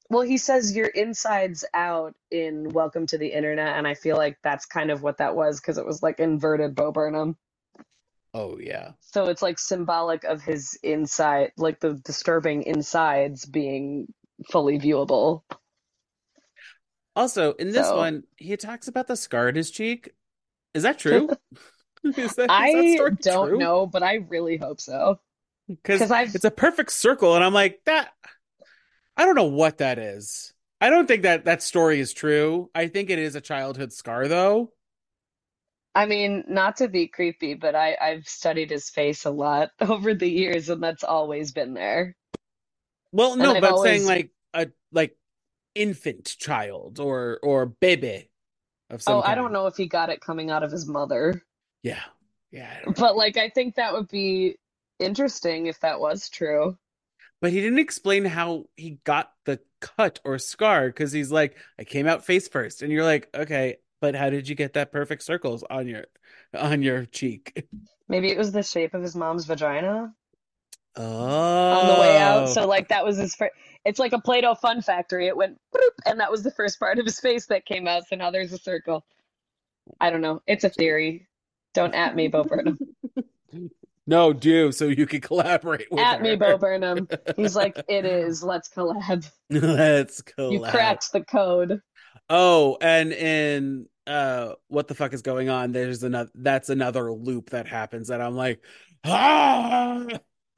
Well, he says your insides out in Welcome to the Internet, and I feel like that's kind of what that was because it was like inverted Bo Burnham. Oh yeah. So it's like symbolic of his inside, like the disturbing insides being fully viewable. Also, in this So one, he talks about the scar on his cheek. Is that true? Is that is that I story don't true? know, but I really hope so. Because Because I've, it's a perfect circle, and I'm like, that I don't know what that is. I don't think that that story is true. I think it is a childhood scar, though. I mean, not to be creepy, but I, I've studied his face a lot over the years, and that's always been there. Well, And no, I've but I'm saying always, like a like infant child or or baby of oh, some I don't kind. know if he got it coming out of his mother, Yeah, yeah, I don't know. but like, I think that would be interesting if that was true. But he didn't explain how he got the cut or scar because he's like, I came out face first, and you're like, okay, but how did you get that perfect circles on your on your cheek? Maybe it was the shape of his mom's vagina on the way out. Oh, So like that was his first. It's like a Play-Doh fun factory. It went boop, and that was the first part of his face that came out. So now there's a circle. I don't know. It's a theory. Don't at me, Bo Burnham. no, do so you can collaborate with At me, her. Bo Burnham. He's like, it is. Let's collab. Let's You collab. cracked the code. Oh, and in uh what the fuck is going on? There's another that's another loop that happens that I'm like, ah!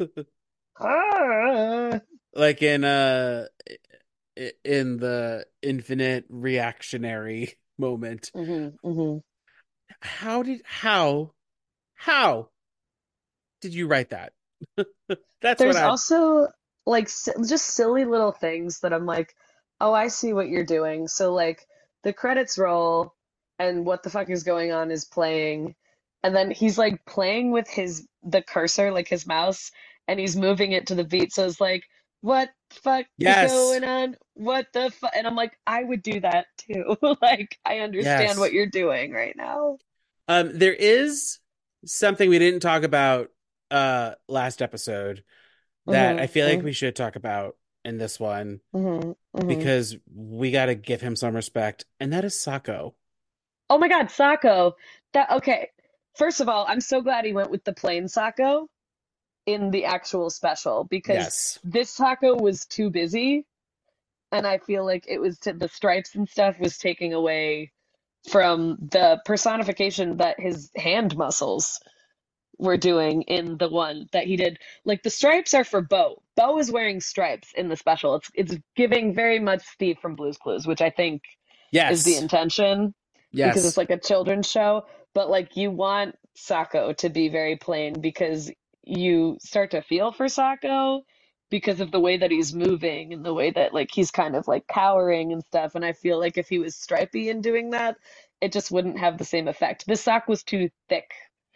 Ah. Like in uh i- in the infinite reactionary moment. hmm hmm How did how how did you write that? That's what There's I also like si- just silly little things that I'm like, oh, I see what you're doing. So like the credits roll and what the fuck is going on is playing, and then he's like playing with his the cursor, like his mouse, and he's moving it to the beat. So it's like, what the fuck is yes. going on? What the fuck? And I'm like, I would do that too. Like I understand what Yes. you're doing right now. Um there is something we didn't talk about uh last episode that I feel like hmm we should talk about in this one hmm hmm because we got to give him some respect, and that is Sako. Oh my God, Sako. That okay. First of all, I'm so glad he went with the plain Sako in the actual special because Yes. this Sako was too busy, and I feel like it was t the stripes and stuff was taking away from the personification that his hand muscles were doing in the one that he did. Like the stripes are for Bo. Bo is wearing stripes in the special. It's it's giving very much Steve from Blue's Clues, which I think is the Yes. intention because it's Yes. like a children's show, but like you want Sako to be very plain because you start to feel for Sako because of the way that he's moving and the way that like he's kind of like cowering and stuff. And I feel like if he was stripy and doing that, it just wouldn't have the same effect. This sock was too thick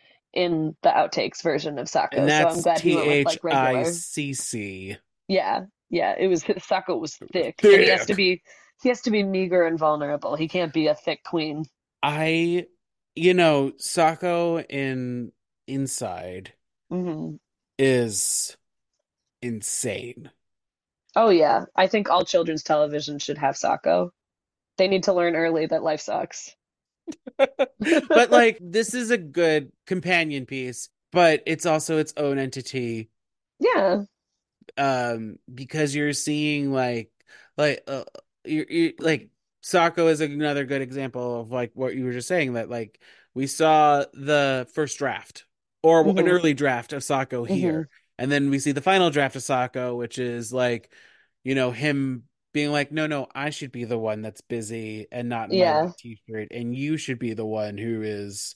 in the outtakes version of And Sako, so I'm that's glad he T went with H like I regular. C C. Yeah, yeah, it was Sako was thick, and he has to Thick. be he has to be meager and vulnerable. He can't be a thick queen. I, you know, Sako in Inside hmm is insane. Oh yeah, I think all children's television should have Sako. They need to learn early that life sucks. But like, this is a good companion piece, but it's also its own entity Yeah. um because you're seeing like like uh, you you like Sako is another good example of like what you were just saying that like we saw the first draft or an hmm early draft of Sako hmm here, and then we see the final draft of Sako, which is like, you know, him being like, no, no, I should be the one that's busy and not in my Yeah. white t-shirt, and you should be the one who is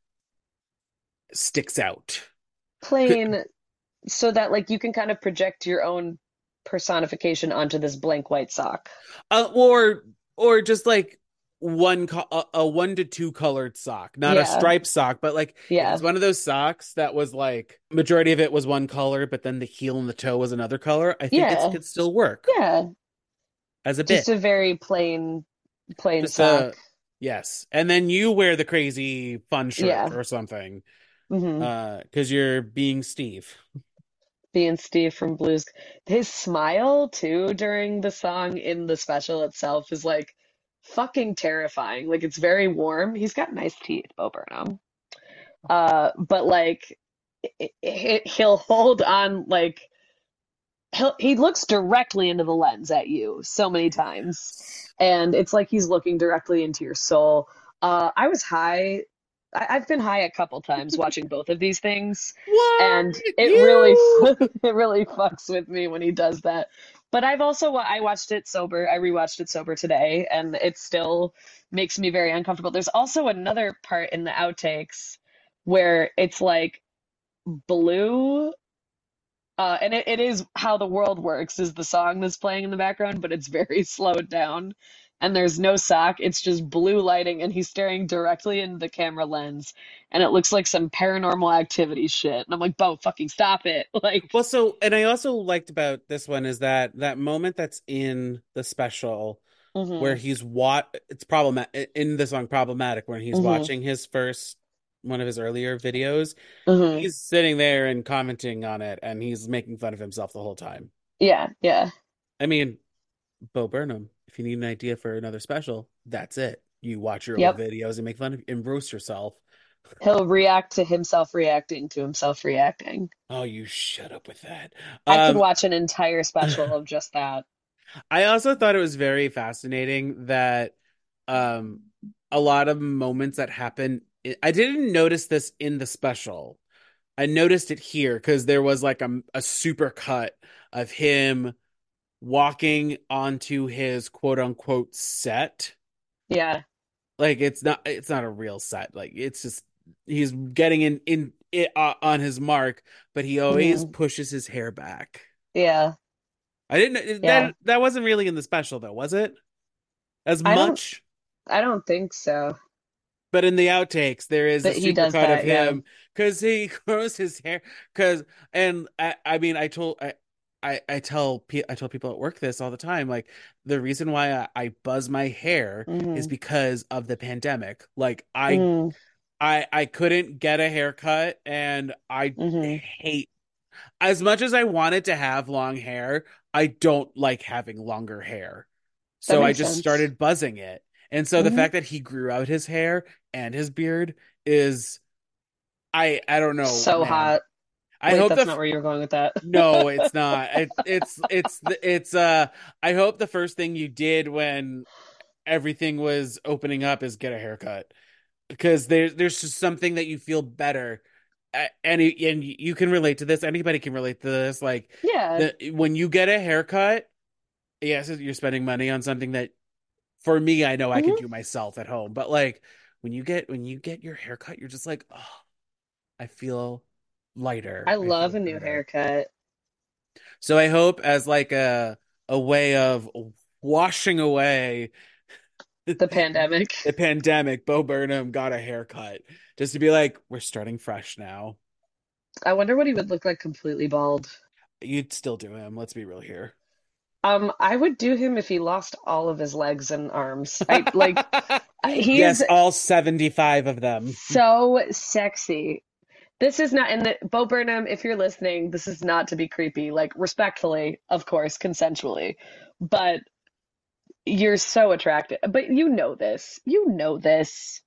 sticks out. Plain so that like you can kind of project your own personification onto this blank white sock. Uh, or or just like one co- a, a one to two colored sock, not a Yeah. striped sock, but like if it's Yeah. one of those socks that was like majority of it was one color, but then the heel and the toe was another color, I think it Yeah. could still work Yeah. as a Just bit. a very plain plain Just sock. a yes, and then you wear the crazy fun shirt Yeah. or something, hmm uh, because you're being Steve. being Steve from Blues. His smile too during the song in the special itself is like fucking terrifying. Like it's very warm. He's got nice teeth, Bo Burnham. Uh, but like it, it, he'll hold on like he'll, he looks directly into the lens at you so many times, and it's like he's looking directly into your soul. Uh, I was high. I, I've been high a couple times watching both of these things, What? and it really You? it really fucks with me when he does that. But I've also wa- I watched it sober. I rewatched it sober today, and it still makes me very uncomfortable. There's also another part in the outtakes where it's like blue. Uh, and it, it is How the World Works is the song that's playing in the background, but it's very slowed down. And there's no sock. It's just blue lighting, and he's staring directly into the camera lens. And it looks like some paranormal activity shit. And I'm like, Bo, fucking stop it. Like, Well, so, and I also liked about this one is that that moment that's in the special where hmm he's what it's problematic in the song Problematic when he's hmm watching his first one of his earlier videos. hmm He's sitting there and commenting on it, and he's making fun of himself the whole time. Yeah, yeah. I mean, Bo Burnham, if you need an idea for another special, that's it. You watch your old Yep. videos and make fun of and roast yourself. He'll react to himself reacting to himself reacting. Oh, you shut up with that. I could Um, watch an entire special of just that. I also thought it was very fascinating that um a lot of moments that happen. I didn't notice this in the special. I noticed it here because there was like a, a super cut of him walking onto his quote unquote set. Yeah. Like it's not it's not a real set. Like it's just he's getting in in it uh, on his mark, but he always hmm pushes his hair back. Yeah. I didn't Yeah. that that wasn't really in the special though, was it? As I don't much, I don't think so. but in the outtakes there is a But he super does cut of that, yeah. him because he grows his hair. Because and I I mean I told I. I, I tell pe- I tell people at work this all the time. Like the reason why I, I buzz my hair is hmm because of the pandemic. Like I mm I I couldn't get a haircut and I hmm hate as much as I wanted to have long hair, I don't like having longer hair. That So I makes just sense. started buzzing it. And so the hmm fact that he grew out his hair and his beard is I I don't know, So man. hot. I Wait, hope the that's f- not where you were going with that. no, it's not. It, it's it's it's uh I hope the first thing you did when everything was opening up is get a haircut because there's there's just something that you feel better. A- Any and you can relate to this. Anybody can relate to this. Like Yeah. the when you get a haircut, yes, you're spending money on something that for me I know I could hmm do myself at home. But like when you get when you get your haircut, you're just like, oh, I feel lighter. I I feel love a new better. haircut. So I hope as like a a way of washing away The pandemic. the pandemic, Bo Burnham got a haircut just to be like, we're starting fresh now. I wonder what he would look like completely bald. You'd still do him. Let's be real here. Um, I would do him if he lost all of his legs and arms. I like he Yes, is all seventy-five of them. so sexy. This is not, and the, Bo Burnham, if you're listening, this is not to be creepy, like respectfully, of course, consensually, but you're so attractive. But you know this. You know this.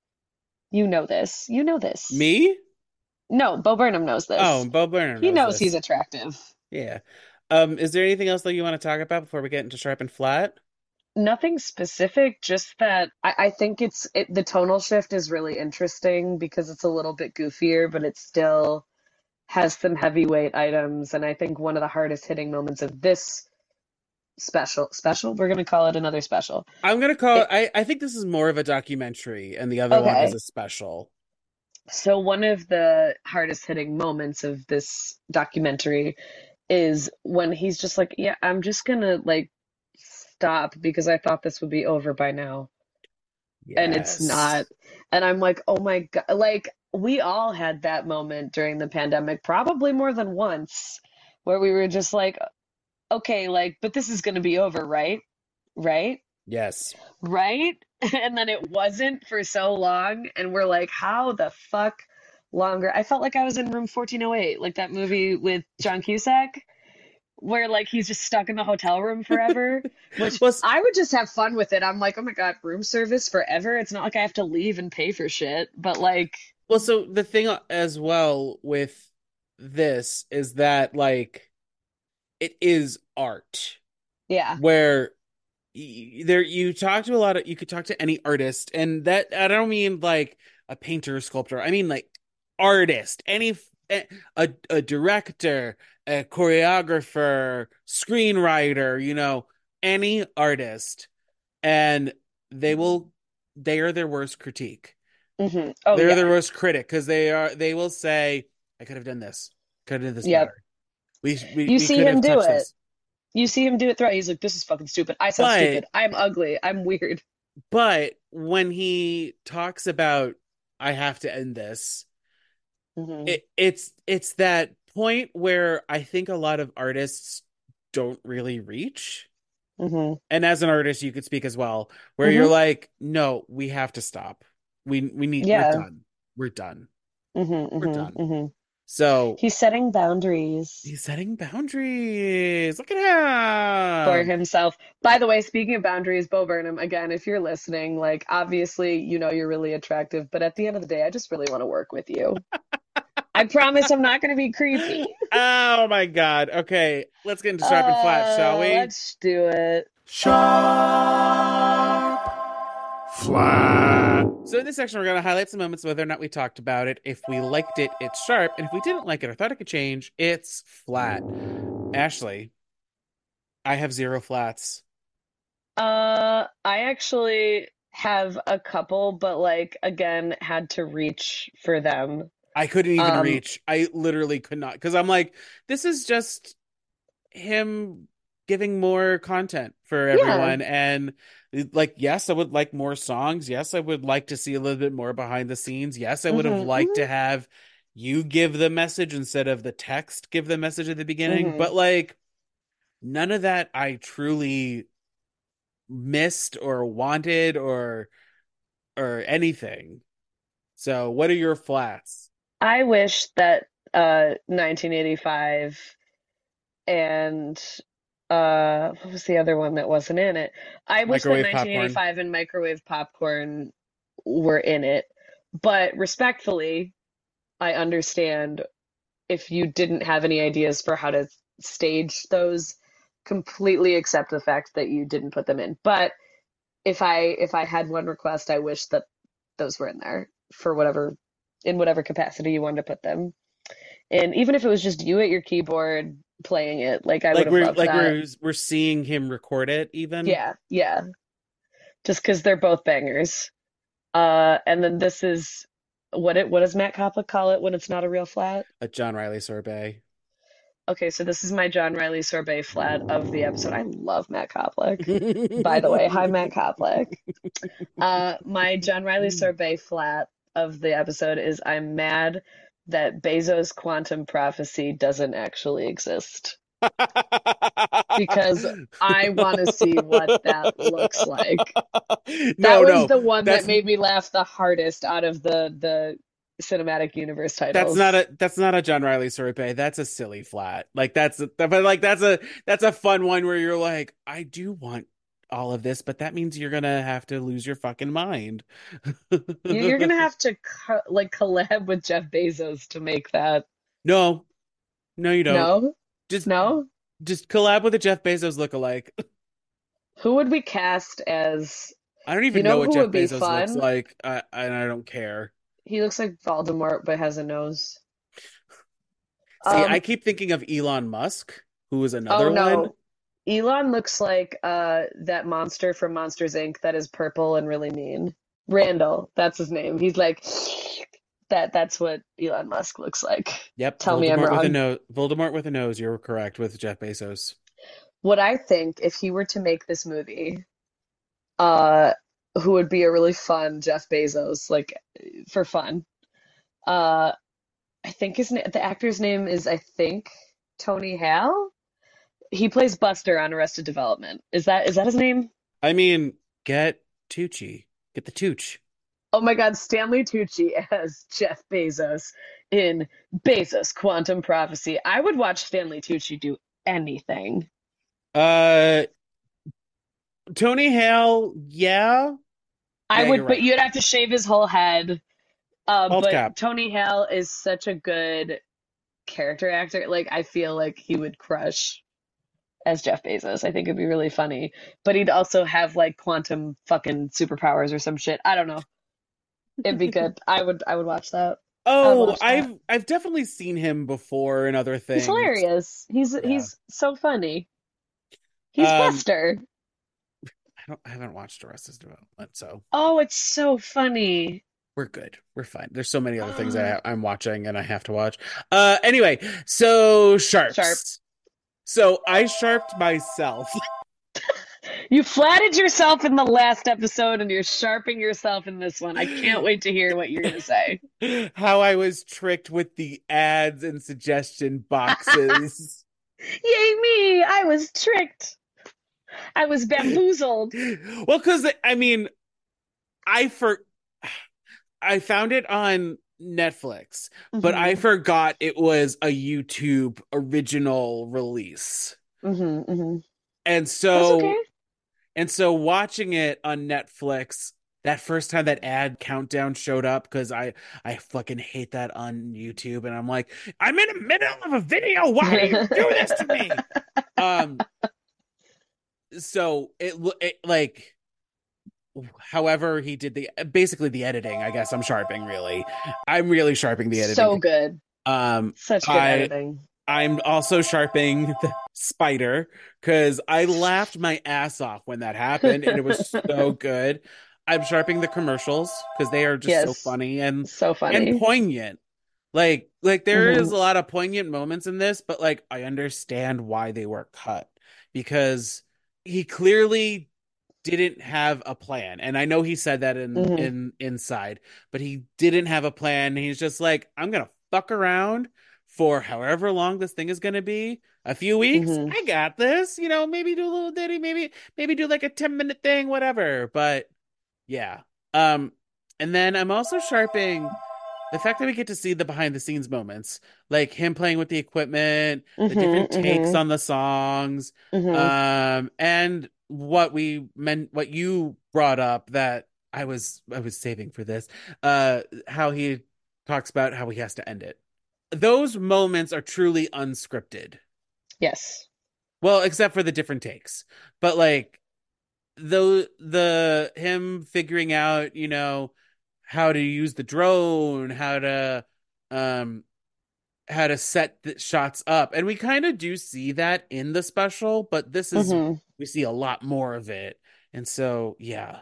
You know this. You know this. Me? No, Bo Burnham knows Oh, this. Bo Burnham He knows knows he's this. attractive. Yeah. Um, is there anything else that you want to talk about before we get into Sharp and Flat? Nothing specific, just that I, I think it's it, the tonal shift is really interesting because it's a little bit goofier, but it still has some heavyweight items. And I think one of the hardest hitting moments of this special special, we're gonna call it another special. I'm gonna call it. It, I I think this is more of a documentary, and the other one is okay, a special. so one of the hardest hitting moments of this documentary is when he's just like, yeah, I'm just gonna like stop because I thought this would be over by now. And it's not. Yes. And I'm like, oh my God, like we all had that moment during the pandemic, probably more than once, where we were just like, okay, like, but this is going to be over, right? Right? Yes. Right? And then it wasn't for so long. And we're like, how the fuck longer. I felt like I was in Room fourteen oh eight, like that movie with John Cusack, where like he's just stuck in the hotel room forever, which Well, s- I would just have fun with it. I'm like, oh my God, room service forever. It's not like I have to leave and pay for shit, but like, well, so the thing as well with this is that like it is art yeah. where y- there you talk to a lot of you could talk to any artist, and that I don't mean like a painter or sculptor. I mean like artist, any f- a a a director, a choreographer, screenwriter, you know, any artist, and they will they are their worst critique. hmm Oh They're yeah. their worst critic because they are they will say, I could have done this, could have done this Yep. better. We we You we see could him have do touched it. this. You see him do it throughout. He's like, this is fucking stupid. I sound But stupid. I'm ugly. I'm weird. but when he talks about I have to end this, hmm it, it's it's that point where I think a lot of artists don't really reach. hmm And as an artist, you could speak as well, where you're hmm like, no, we have to stop. We we need we're Yeah. done. We're done. hmm We're hmm done. hmm So He's setting boundaries he's setting boundaries. Look for at him. himself. By the way, speaking of boundaries, Bo Burnham, again, if you're listening, like obviously you know you're really attractive, but at the end of the day, I just really want to work with you. I promise I'm not going to be creepy. Oh my God. Okay, let's get into sharp and flat, shall Uh, we? let's do it. Sharp, flat. So in this section, we're going to highlight some moments whether or not we talked about it. If we liked it, it's sharp, and if we didn't like it or thought it could change, it's flat. Ashley, I have zero flats. Uh, I actually have a couple, but like again, had to reach for them. I couldn't even Um, reach. I literally could not because I'm like, this is just him giving more content for yeah. everyone. And like, yes, I would like more songs. Yes, I would like to see a little bit more behind the scenes. Yes, I would have hmm liked hmm to have you give the message instead of the text give the message at the beginning. hmm But like, none of that I truly missed or wanted or or anything. So, what are your flats? I wish that uh nineteen eighty-five and uh what was the other one that wasn't in it? I wish that Microwave popcorn. nineteen eighty-five and Microwave Popcorn were in it. But respectfully, I understand if you didn't have any ideas for how to stage those, completely accept the fact that you didn't put them in. But if I if I had one request, I wish that those were in there for whatever in whatever capacity you wanted to put them. And even if it was just you at your keyboard playing it, like I would Like have we're loved like that. we're we're seeing him record it even. Yeah, yeah. Just because they're both bangers. Uh, and then this is what it what does Matt Koplik call it when it's not a real flat? A John Riley sorbet. Okay, so this is my John Riley sorbet flat of the episode. I love Matt Koplik. By the way, hi Matt Koplik. Uh, my John Riley sorbet flat of the episode is I'm mad that Bezos' quantum prophecy doesn't actually exist because I want to see what that looks like. That No, was no, the one that's that made me laugh the hardest out of the the cinematic universe that's titles. not a that's not a John Riley sorbet. That's a silly flat. Like that's but like that's a that's a fun one where you're like, I do want all of this, but that means you're gonna have to lose your fucking mind. You- You're gonna have to co like collab with Jeff Bezos to make that. No, no, you don't. No, Just no. just collab with a Jeff Bezos lookalike. Who would we cast as? I don't You even know know what who Jeff would be Bezos looks fun? like, I, and I don't care. He looks like Voldemort but has a nose. See, I Um, keep thinking of Elon Musk, who is oh another one. no. Elon looks like uh that monster from Monsters Inc that is purple and really mean. Randall, that's his name. He's like that that's what Elon Musk looks like. Yep, Tell me I'm Voldemort with a wrong. nose. Voldemort with a nose. You're correct with Jeff Bezos. What I think if he were to make this movie, uh who would be a really fun Jeff Bezos, like for fun. Uh I think his na the actor's name is I think Tony Hale. He plays Buster on Arrested Development. Is that is that his name? I mean, get Tucci. Get the Tooch. Oh my God, Stanley Tucci as Jeff Bezos in Bezos Quantum Prophecy. I would watch Stanley Tucci do anything. Uh, Tony Hale, yeah, I yeah, you're would, but right. you'd have to shave his whole head. Uh, Bald but cap. Tony Hale is such a good character actor. Like, I feel like he would crush as Jeff Bezos. I think it'd be really funny. But he'd also have like quantum fucking superpowers or some shit. I don't know. It'd be good. I would I would watch that. I would Oh, watch that. I've I've definitely seen him before in other He's things. hilarious. He's Yeah. he's so funny. He's Um, Buster. I don't I haven't watched Arrested Development, so Oh, it's so funny. we're good. We're fine. There's so many other things Uh, that I, I'm watching and I have to watch. Uh, anyway, so Sharp. sharps. So I sharped myself. You flatted yourself in the last episode and you're sharping yourself in this one. I can't wait to hear what you're gonna say. How I was tricked with the ads and suggestion boxes. Yay me! I was tricked. I was bamboozled. Well, because I mean, I for I found it on Netflix, but I hmm forgot it was a YouTube original release. hmm hmm And That's okay. so and so watching it on Netflix, that first time that ad countdown showed up, because I I fucking hate that on YouTube, and I'm like, I'm in the middle of a video. Why do you do this to me? Um, so it, it like however he did the basically the editing, I guess I'm sharping really. I'm really sharping the So editing. good. Um Such good I editing. I'm also sharping the spider because I laughed my ass off when that happened and it was so good. I'm sharping the commercials because they are just so Yes. funny and So and funny. poignant. Like like there is hmm a lot of poignant moments in this, but like I understand why they were cut because he clearly didn't have a plan. And I know he said that in hmm in Inside, but he didn't have a plan. He's just like, I'm gonna fuck around for however long this thing is gonna be. A few weeks, hmm I got this. You know, maybe do a little ditty, maybe maybe do like a ten minute thing, whatever. But yeah. Um, and then I'm also sharpening the fact that we get to see the behind the scenes moments, like him playing with the equipment, the hmm different takes hmm on the songs, hmm um, and what we meant, what you brought up that I was I was saving for this, uh, how he talks about how he has to end it. Those moments are truly unscripted. Yes. Well, except for the different takes, but like the the him figuring out, you know, how to use the drone, how to um how to set the shots up. And we kind of do see that in the special, but this is hmm we see a lot more of it. And so, yeah.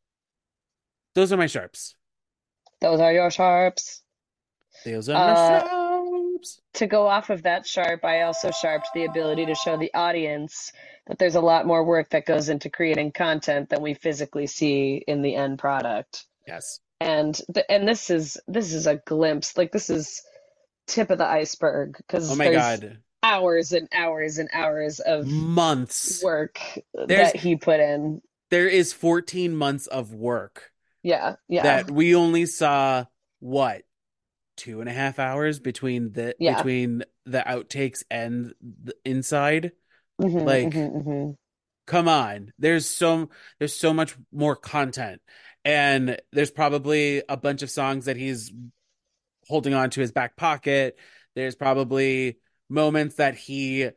Those are my sharps. Those are your sharps. Those are my Uh, sharps. to go off of that sharp, I also sharped the ability to show the audience that there's a lot more work that goes into creating content than we physically see in the end product. Yes. And the, and this is this is a glimpse. Like this is tip of the iceberg Oh because my there's God. hours and hours and hours of Months. work There's that he put in. there is fourteen months of work Yeah, yeah, that we only saw what two and a half hours between the yeah. between the outtakes and the inside. hmm Like, hmm hmm come on. There's so there's so much more content. And there's probably a bunch of songs that he's holding on to his back pocket. There's probably moments that he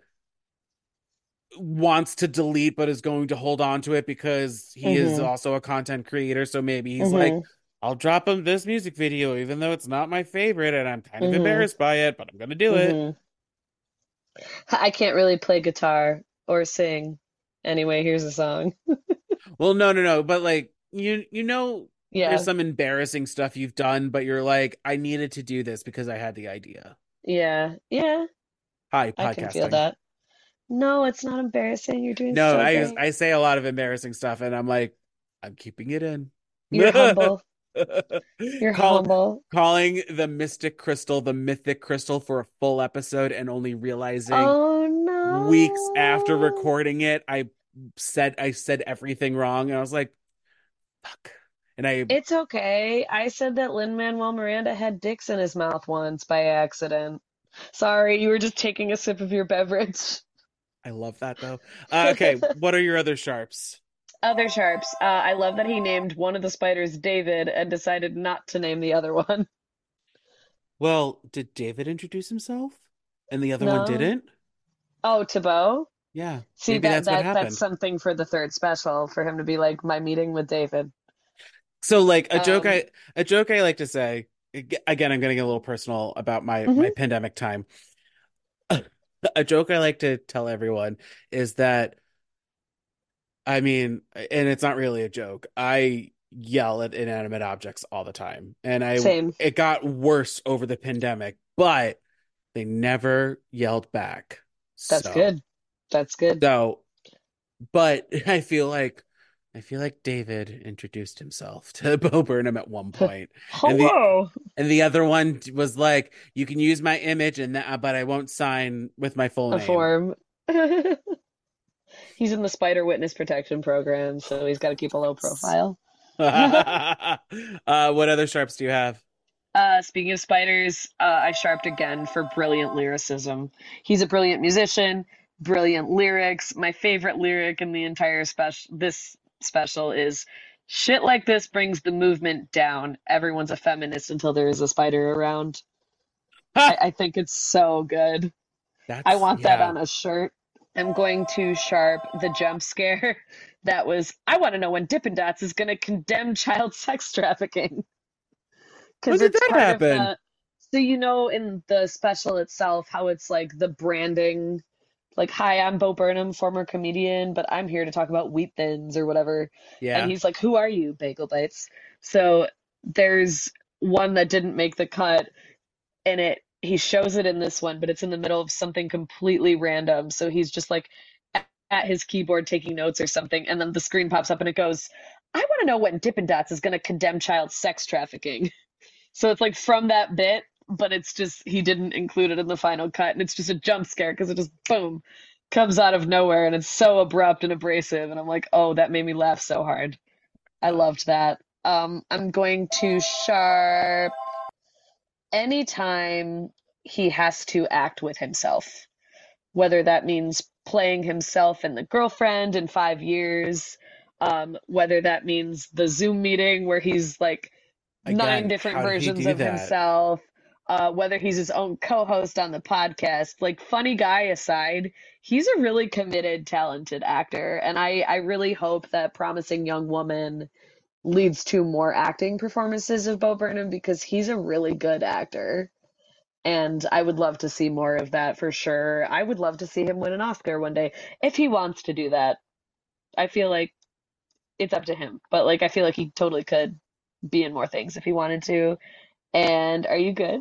wants to delete but is going to hold on to it because he is hmm also a content creator. So maybe he's like, hmm I'll drop him this music video, even though it's not my favorite and I'm kind of hmm embarrassed by it, but I'm gonna do it. hmm I can't really play guitar or sing. Anyway, here's a song. Well, no, no, no, but like you you know there's Yeah, some embarrassing stuff you've done, but you're like, I needed to do this because I had the idea. yeah, yeah. Hi, I can feel podcasting. that. No, it's not embarrassing. You're doing No, so I great. I say a lot of embarrassing stuff and I'm like, I'm keeping it in. You're humble. You're Call humble. calling the Mystic Crystal the Mythic Crystal for a full episode and only realizing Oh weeks after no. recording it, I said I said everything wrong and I was like, fuck. And I It's okay. I said that Lin-Manuel Miranda had dicks in his mouth once by accident. Sorry, you were just taking a sip of your beverage. I love that though. Uh, okay, what are your other sharps? Other sharps. Uh, I love that he named one of the spiders David and decided not to name the other one. Well, did David introduce himself and the other one No. didn't? Oh, Tebow? Yeah, See, maybe that that's what that that's happened. something for the third special for him to be like my meeting with David. So like a joke Um, I a joke I like to say, ag- again, I'm getting a little personal about my my mhm. pandemic time. A joke I like to tell everyone is that I mean, and it's not really a joke. I yell at inanimate objects all the time, and I Same. it got worse over the pandemic, but they never yelled back. That's So, good. That's good. so, but I feel like I feel like David introduced himself to Bo Burnham at one point, and the Hello. and the other one was like, "You can use my image, and that, but I won't sign with my full A name." form. He's in the Spider Witness Protection Program, so he's got to keep a low profile. uh, what other sharps do you have? Uh, speaking of spiders, uh, I sharped again for brilliant lyricism. He's a brilliant musician, brilliant lyrics. My favorite lyric in the entire special, this special is, "Shit like this brings the movement down. Everyone's a feminist until there is a spider around." I, Ha! I think it's so good. I That's want that yeah. on a shirt. I'm going to sharp the jump scare that was, "I want to know when Dippin' Dots is going to condemn child sex trafficking." When Because did it's that part of happen? the, so you know, in the special itself, how it's like the branding, like, "Hi, I'm Bo Burnham, former comedian, but I'm here to talk about wheat thins or whatever." And Yeah. he's like, "Who are you, Bagel Bites?" So there's one that didn't make the cut, and it he shows it in this one, but it's in the middle of something completely random. So he's just like at, at his keyboard taking notes or something, and then the screen pops up and it goes, "I want to know when Dippin' Dots is going to condemn child sex trafficking." So it's like from that bit, but it's just he didn't include it in the final cut, and it's just a jump scare because it just boom comes out of nowhere, and it's so abrupt and abrasive, and I'm like, oh, that made me laugh so hard. I Uh, loved that. Um, I'm going to sharp anytime he has to act with himself, whether that means playing himself and the girlfriend in five years, um, whether that means the Zoom meeting where he's like nine again, different how did he versions do of that? himself, uh, whether he's his own co-host on the podcast. Like, funny guy aside, he's a really committed, talented actor, and I I really hope that Promising Young Woman leads to more acting performances of Bo Burnham because he's a really good actor. And I would love to see more of that for sure. I would love to see him win an Oscar one day if he wants to do that. I feel like it's up to him, but like I feel like he totally could be in more things if he wanted to. And are you good?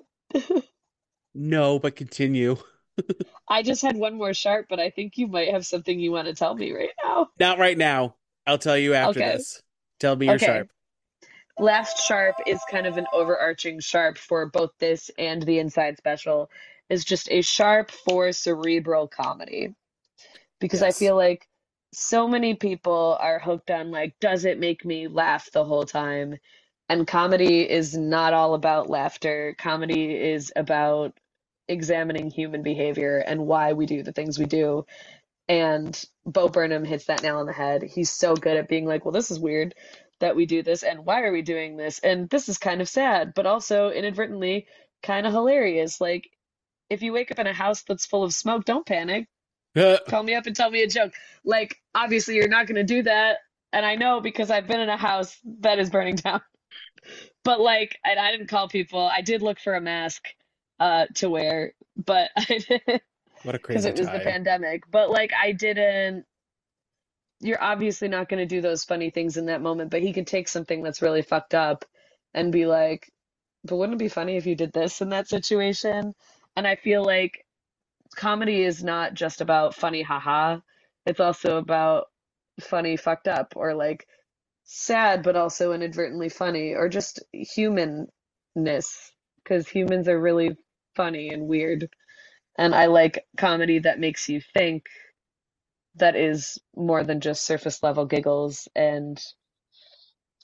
No, but continue. I just had one more sharp, but I think you might have something you want to tell me right now. Not right now. I'll tell you after Okay. this. Tell me your Okay. sharp. Last sharp is kind of an overarching sharp for both this and the Inside Special, is just a sharp for cerebral comedy. Because I Yes. feel like so many people are hooked on, like, does it make me laugh the whole time? And comedy is not all about laughter. Comedy is about examining human behavior and why we do the things we do. And Bo Burnham hits that nail on the head. He's so good at being like, well, this is weird that we do this, and why are we doing this? And this is kind of sad, but also inadvertently kind of hilarious. Like, if you wake up in a house that's full of smoke, don't panic. Call me up and tell me a joke. Like, obviously, you're not going to do that. And I know because I've been in a house that is burning down. But, like, and I didn't call people. I did look for a mask uh, to wear, but I didn't What a because crazy it was the time. pandemic. But, like, I didn't. You're obviously not going to do those funny things in that moment, but he can take something that's really fucked up and be like, but wouldn't it be funny if you did this in that situation? And I feel like comedy is not just about funny haha. It's also about funny fucked up or like sad but also inadvertently funny or just humanness because humans are really funny and weird. And I like comedy that makes you think, that is more than just surface level giggles. And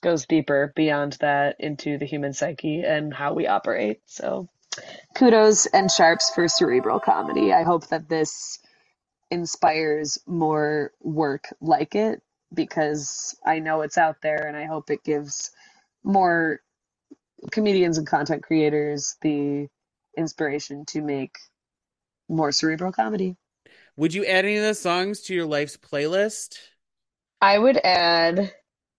goes deeper beyond that into the human psyche and how we operate. So kudos and sharps for cerebral comedy. I hope that this inspires more work like it because I know it's out there and I hope it gives more comedians and content creators the inspiration to make more cerebral comedy. Would you add any of those songs to your life's playlist? I would add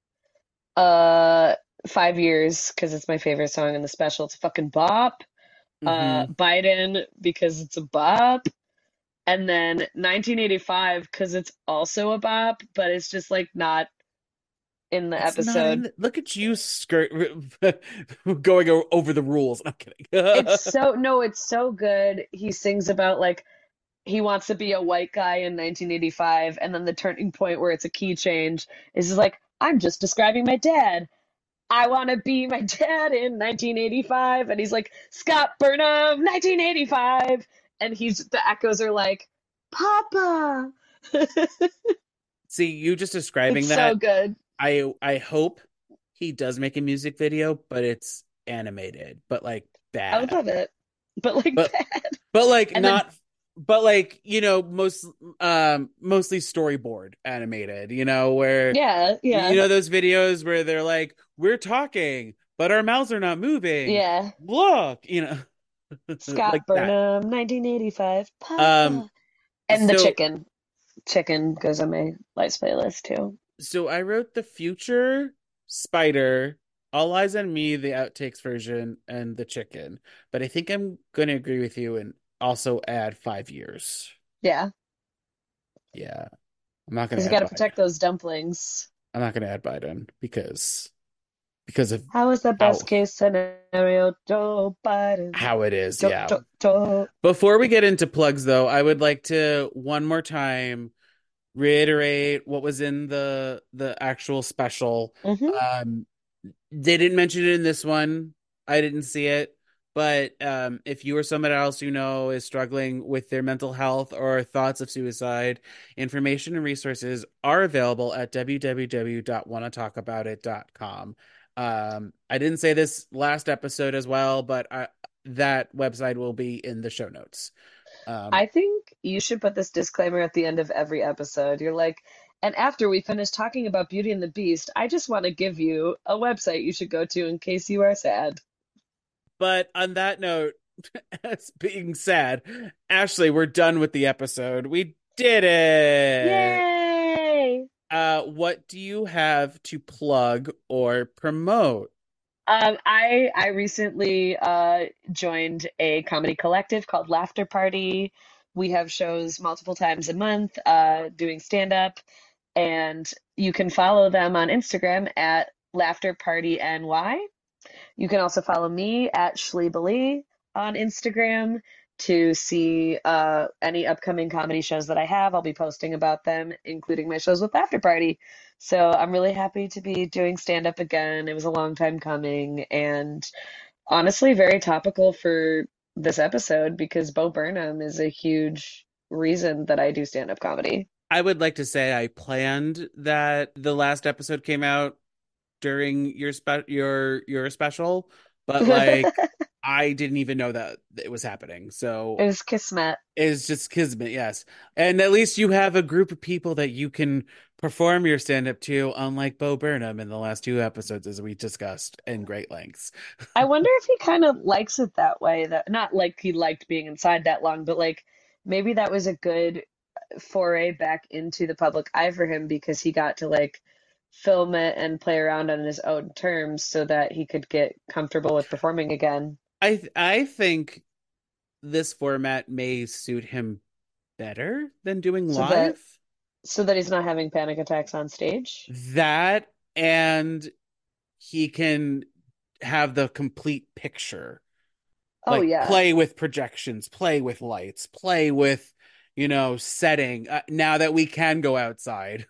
uh Five Years because it's my favorite song in the special. It's a fucking bop. Uh Mm-hmm. Biden because it's a bop. And then nineteen eighty-five because it's also a bop, but it's just like not in the It's not in episode. the, look at you skirt going o- over the rules. I'm kidding. It's so, no, it's so good. He sings about like he wants to be a white guy in nineteen eighty-five, and then the turning point where it's a key change is just like, I'm just describing my dad. I want to be my dad in nineteen eighty-five. And he's like, Scott Burnham, nineteen eighty-five. And he's, the echoes are like, Papa. See, you just describing It's that. so good. I I hope he does make a music video, but it's animated, but like I would bad. love it. But like But bad. but like And then, not but like, you know, most um mostly storyboard animated, you know, where yeah, yeah, you know those videos where they're like, we're talking, but our mouths are not moving. yeah. Look, you know, Scott like that. Burnham, nineteen eighty-five, Um Papa. And the so chicken. Chicken goes on my Lights playlist too. so I wrote the future spider, All Eyes on Me, the outtakes version, and the chicken. But I think I'm going to agree with you and also add five years. Yeah, Yeah, I'm not going because to you add got to Biden. protect those dumplings. I'm not going to add Biden because because of How is the how best case scenario? Joe Biden. how it is. Joe, Yeah. Joe, Joe. Before we get into plugs, though, I would like to one more time reiterate what was in the the actual special. hmm Um, they didn't mention it in this one. I didn't see it. But um, if you or somebody else you know is struggling with their mental health or thoughts of suicide, information and resources are available at w w w dot wanna talk about it dot com. Um, I didn't say this last episode as well, but I, that website will be in the show notes. Um, I think you should put this disclaimer at the end of every episode. You're like, and after we finish talking about Beauty and the Beast, I just want to give you a website you should go to in case you are sad. but on that note, as being sad, Ashley, we're done with the episode. We did it. Yay! Uh, what do you have to plug or promote? Um, I I recently uh, joined a comedy collective called Laughter Party. We have shows multiple times a month, uh, doing stand up, and you can follow them on Instagram at Laughter Party N Y. You can also follow me at Schliebely on Instagram to see uh, any upcoming comedy shows that I have. I'll be posting about them, including my shows with After Party. So I'm really happy to be doing stand up again. It was a long time coming, and honestly, very topical for this episode because Bo Burnham is a huge reason that I do stand up comedy. I would like to say I planned that the last episode came out during your spe- your your special, but like It I didn't even know that it was happening. So was Kismet. it's just kismet, yes. And at least you have a group of people that you can perform your stand-up to, unlike Bo Burnham in the last two episodes, as we discussed in great lengths. I wonder if he kind of likes it that way, that not like he liked being inside that long, but like maybe that was a good foray back into the public eye for him because he got to like film it and play around on his own terms so that he could get comfortable with performing again. I th- I think this format may suit him better than doing So that live. so that he's not having panic attacks on stage. That and he can have the complete picture. Oh Like yeah. play with projections, play with lights, play with, you know, setting. Uh, now that we can go outside.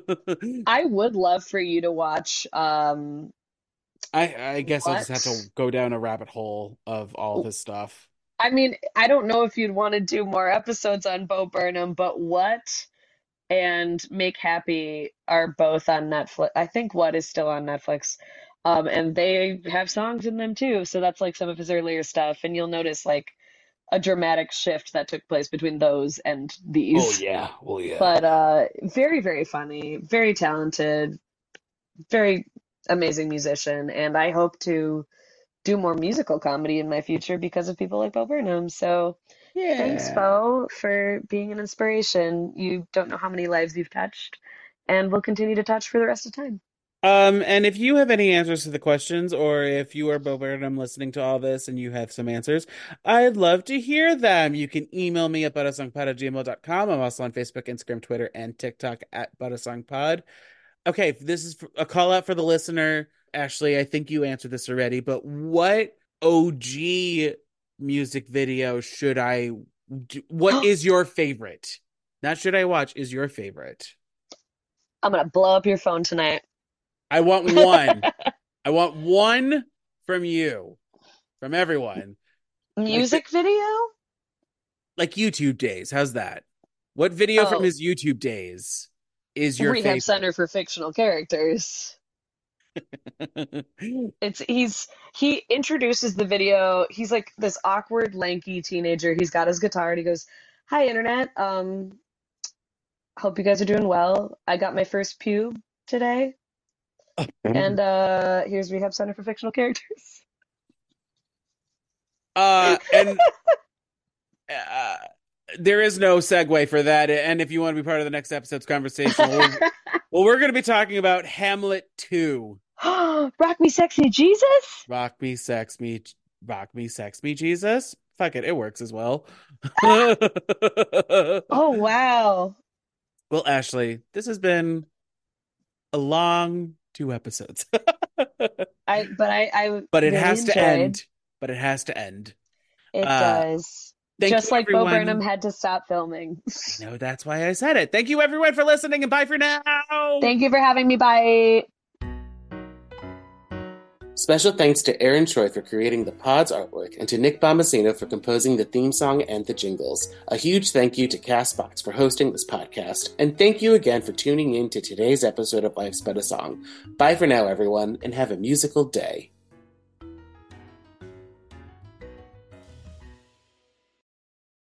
I would love for you to watch um I I guess I'll just have what? to go down a rabbit hole of all this stuff. I mean, I don't know if you'd want to do more episodes on Bo Burnham, but what and Make Happy are both on Netflix. I think What is still on Netflix. Um, and they have songs in them too. So that's like some of his earlier stuff. And you'll notice like a dramatic shift that took place between those and Oh these. yeah, oh yeah. But uh, very, very funny, very talented, very amazing musician. And I hope to do more musical comedy in my future because of people like Bo Burnham. So thanks, Yeah. Bo, for being an inspiration. You don't know how many lives you've touched, and will continue to touch for the rest of time. Um, and if you have any answers to the questions, or if you are Bo Burnham listening to all this and you have some answers, I'd love to hear them. You can email me at buttersongpod at gmail dot com. I'm also on Facebook, Instagram, Twitter, and TikTok at buttersongpod. Okay, this is a call out for the listener. Ashley, I think you answered this already, but what O G music video should I do? What is your favorite? Not should I watch, is your favorite? I'm gonna blow up your phone tonight. I want one. I want one from you, from everyone. Music video? Like YouTube days. How's that? What video from Oh, his YouTube days is your Rehab favorite? Center for Fictional Characters. It's he's he introduces the video. He's like this awkward, lanky teenager. He's got his guitar and he goes, "Hi, internet. Um, hope you guys are doing well. I got my first pube today, and uh, here's Rehab Center for Fictional Characters." Uh, and uh, there is no segue for that. And if you want to be part of the next episode's conversation, we'll, well, we're going to be talking about Hamlet two. Rock me, sexy Jesus. Rock me, sex me, rock me, sex me, Jesus. Fuck it, it works as well. Oh wow. Well, Ashley, this has been a long two episodes. I but I I But it really has to enjoyed. end. But it has to end. It Uh, does. Thank Just you, like Bo everyone. Burnham had to stop filming. I know, that's why I said it. Thank you, everyone, for listening, and bye for now. Thank you for having me. Bye. Special thanks to Aaron Choi for creating the pod's artwork and to Nick Bombasino for composing the theme song and the jingles. A huge thank you to CastBox for hosting this podcast, and thank you again for tuning in to today's episode of Life's But a Song. Bye for now, everyone, and have a musical day.